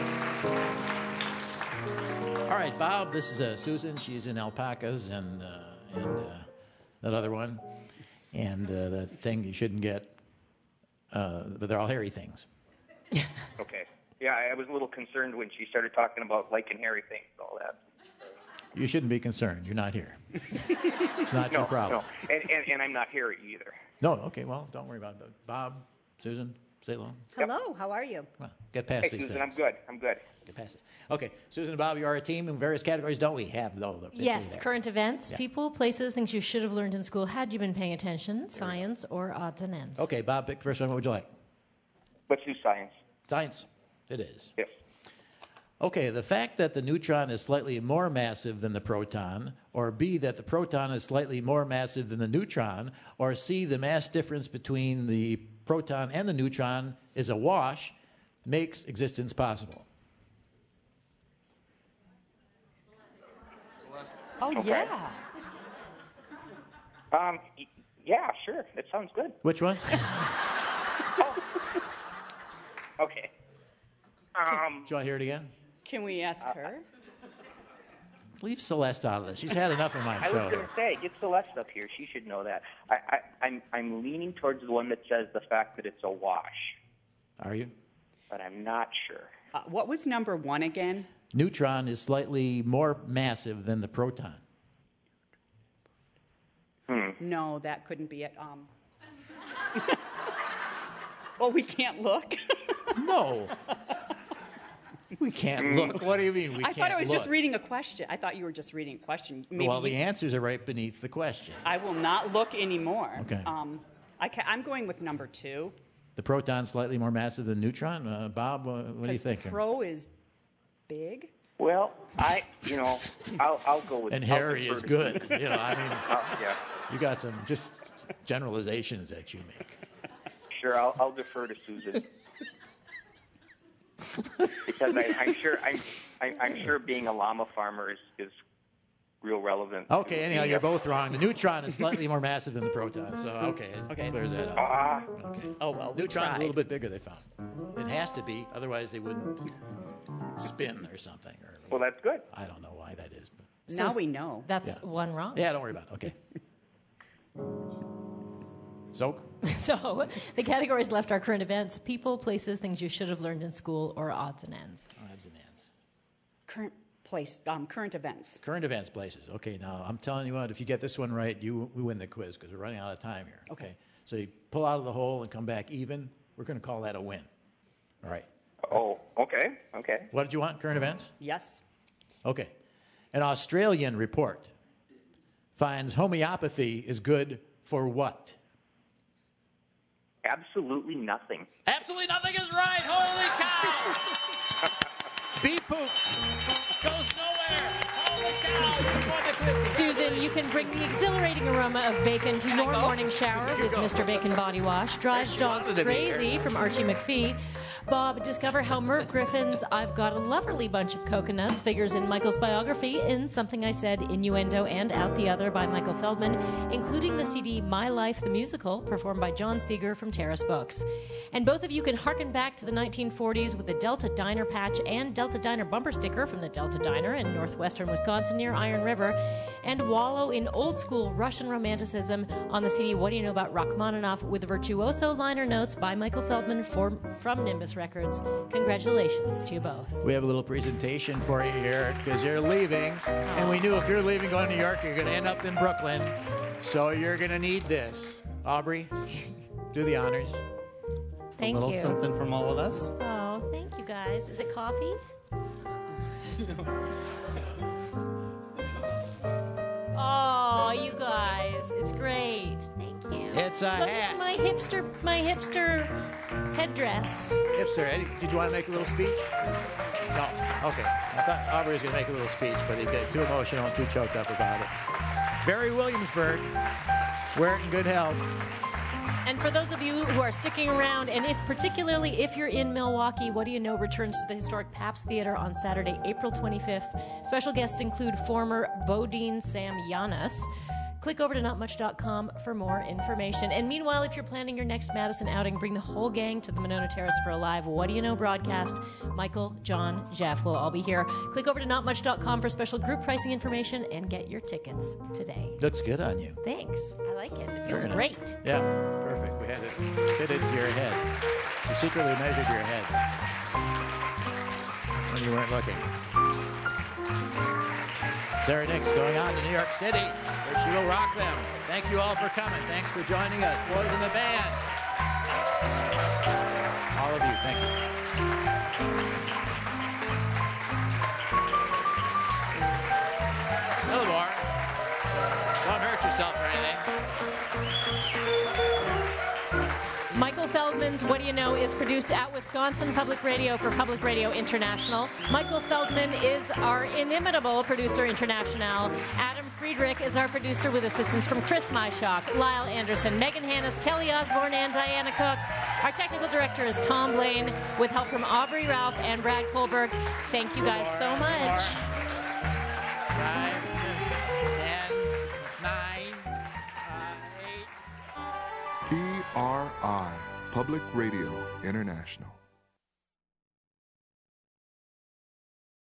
All right, Bob, this is uh, Susan. She's in alpacas and, uh, and uh, that other one. And uh, that thing you shouldn't get. Uh, but they're all hairy things. Okay. Yeah, I was a little concerned when she started talking about liking hairy things and all that. You shouldn't be concerned. You're not here. It's not no, your problem. No, and, and, and I'm not hairy either. No, okay, well, don't worry about it. Bob, Susan, say hello. Hello, how are you? Well, get past Hey, these Susan, things. I'm good. I'm good. Get past it. Okay, Susan and Bob, you are a team in various categories, don't we? Have though. the- Yes, there. current events, Yeah. people, places, things you should have learned in school had you been paying attention, science, or odds and ends. Okay, Bob, pick the first one. What would you like? Let's do science. Science. It is. Yes. Okay, the fact that the neutron is slightly more massive than the proton, or B, that the proton is slightly more massive than the neutron, or C, the mass difference between the proton and the neutron is a wash, makes existence possible. Oh, Okay. yeah. Um, y- yeah, sure. That sounds good. Which one? Okay. Um, Do you want to hear it again? Can we ask her? Leave Celeste out of this. She's had enough of my I show. was going to say, get Celeste up here. She should know that. I, I, I'm, I'm leaning towards the one that says the fact that it's a wash, Are you? but I'm not sure. Uh, what was number one again? Neutron is slightly more massive than the proton. Hmm. No, that couldn't be it. Um. Well, we can't look. No. We can't look. What do you mean we I can't thought I was look? just reading a question. I thought you were just reading a question. Maybe well, the you- answers are right beneath the question. I will not look anymore. Okay. Um, I ca- I'm going with number two. The proton's slightly more massive than neutron. Uh, Bob, uh, what do you 'cause think? Pro is big? Well, I, you know, I'll, I'll go with. And I'll hairy defer is to good. Susan. You know, I mean, Uh, yeah. you got some just generalizations that you make. Sure, I'll, I'll defer to Susan. Because I, I'm sure I'm, I, I'm sure being a llama farmer is, is real relevant. Okay, anyhow, you're both wrong. The neutron is slightly more massive than the proton, so okay, it Okay. clears that up. Ah. Okay. Oh, well, we Neutron's a tried. little bit bigger, they found. It has to be, otherwise they wouldn't spin or something. Or Well, that's good. I don't know why that is. But. Now we know. That's Yeah. one wrong. Yeah, don't worry about it. Okay. So, So the categories left are current events, people, places, things you should have learned in school, or odds and ends. odds and ends. Current place, um, current events. Current events, places. Okay, now I'm telling you what, if you get this one right, you we win the quiz because we're running out of time here. Okay. So you pull out of the hole and come back even. We're going to call that a win. All right. Oh, okay, okay. What did you want? Current events? Yes. Okay. An Australian report finds homeopathy is good for what? Absolutely nothing. Absolutely nothing is right. Holy cow! Bee poop goes nowhere. Holy cow! You won the quiz. Susan, you can bring the exhilarating aroma of bacon to your morning shower with Mister Bacon Body Wash. Drives Dogs wanted to be Crazy here. from Archie McPhee. Bob, discover how Merv Griffin's I've Got a Loverly Bunch of Coconuts figures in Michael's biography in Something I Said, Innuendo, and Out the Other by Michael Feldman, including the C D My Life the Musical, performed by John Seeger from Terrace Books. And both of you can harken back to the nineteen forties with the Delta Diner patch and Delta Diner bumper sticker from the Delta Diner in northwestern Wisconsin near Iron River, and wallow in old-school Russian romanticism on the C D What Do You Know About Rachmaninoff with virtuoso liner notes by Michael Feldman for, from Nimbus Records. Congratulations to you both. We have a little presentation for you here because you're leaving, and we knew if you're leaving going to New York, you're going to end up in Brooklyn. So you're going to need this. Aubrey, do the honors. Thank a little you. something from all of us. Oh, thank you guys. Is it coffee? Oh, you guys, it's great. Thank you. It's a Look, hat. it's my hipster, my hipster headdress. Hipster, Eddie, did you want to make a little speech? No. Okay. I thought Aubrey was going to make a little speech, but he got too emotional and too choked up about it. Barry Williamsburg, wear it in good health. And for those of you who are sticking around, and if particularly if you're in Milwaukee, What Do You Know returns to the historic Pabst Theater on Saturday, April twenty-fifth. Special guests include former Bodine Sam Yanis. Click over to not much dot com for more information. And meanwhile, if you're planning your next Madison outing, bring the whole gang to the Monona Terrace for a live What Do You Know broadcast. Michael, John, Jeff will all be here. Click over to not much dot com for special group pricing information and get your tickets today. Looks good on you. Thanks. I like it. It feels Very nice. great. Yeah, perfect. We had it fitted to your head. You secretly measured your head when you weren't looking. Sarah Nix going on to New York City, where she will rock them. Thank you all for coming. Thanks for joining us. Boys in the band. All of you, thank you. A little more. Don't hurt yourself or anything. Michael Feldman's What Do You Know is produced at Wisconsin Public Radio for Public Radio International. Michael Feldman is our inimitable producer international. Adam Friedrich is our producer with assistance from Chris Myshock, Lyle Anderson, Megan Hannis, Kelly Osborne, and Diana Cook. Our technical director is Tom Blaine with help from Aubrey Ralph and Brad Kohlberg. Thank you guys so much. Five, ten, nine, uh, eight. P R I, Public Radio International.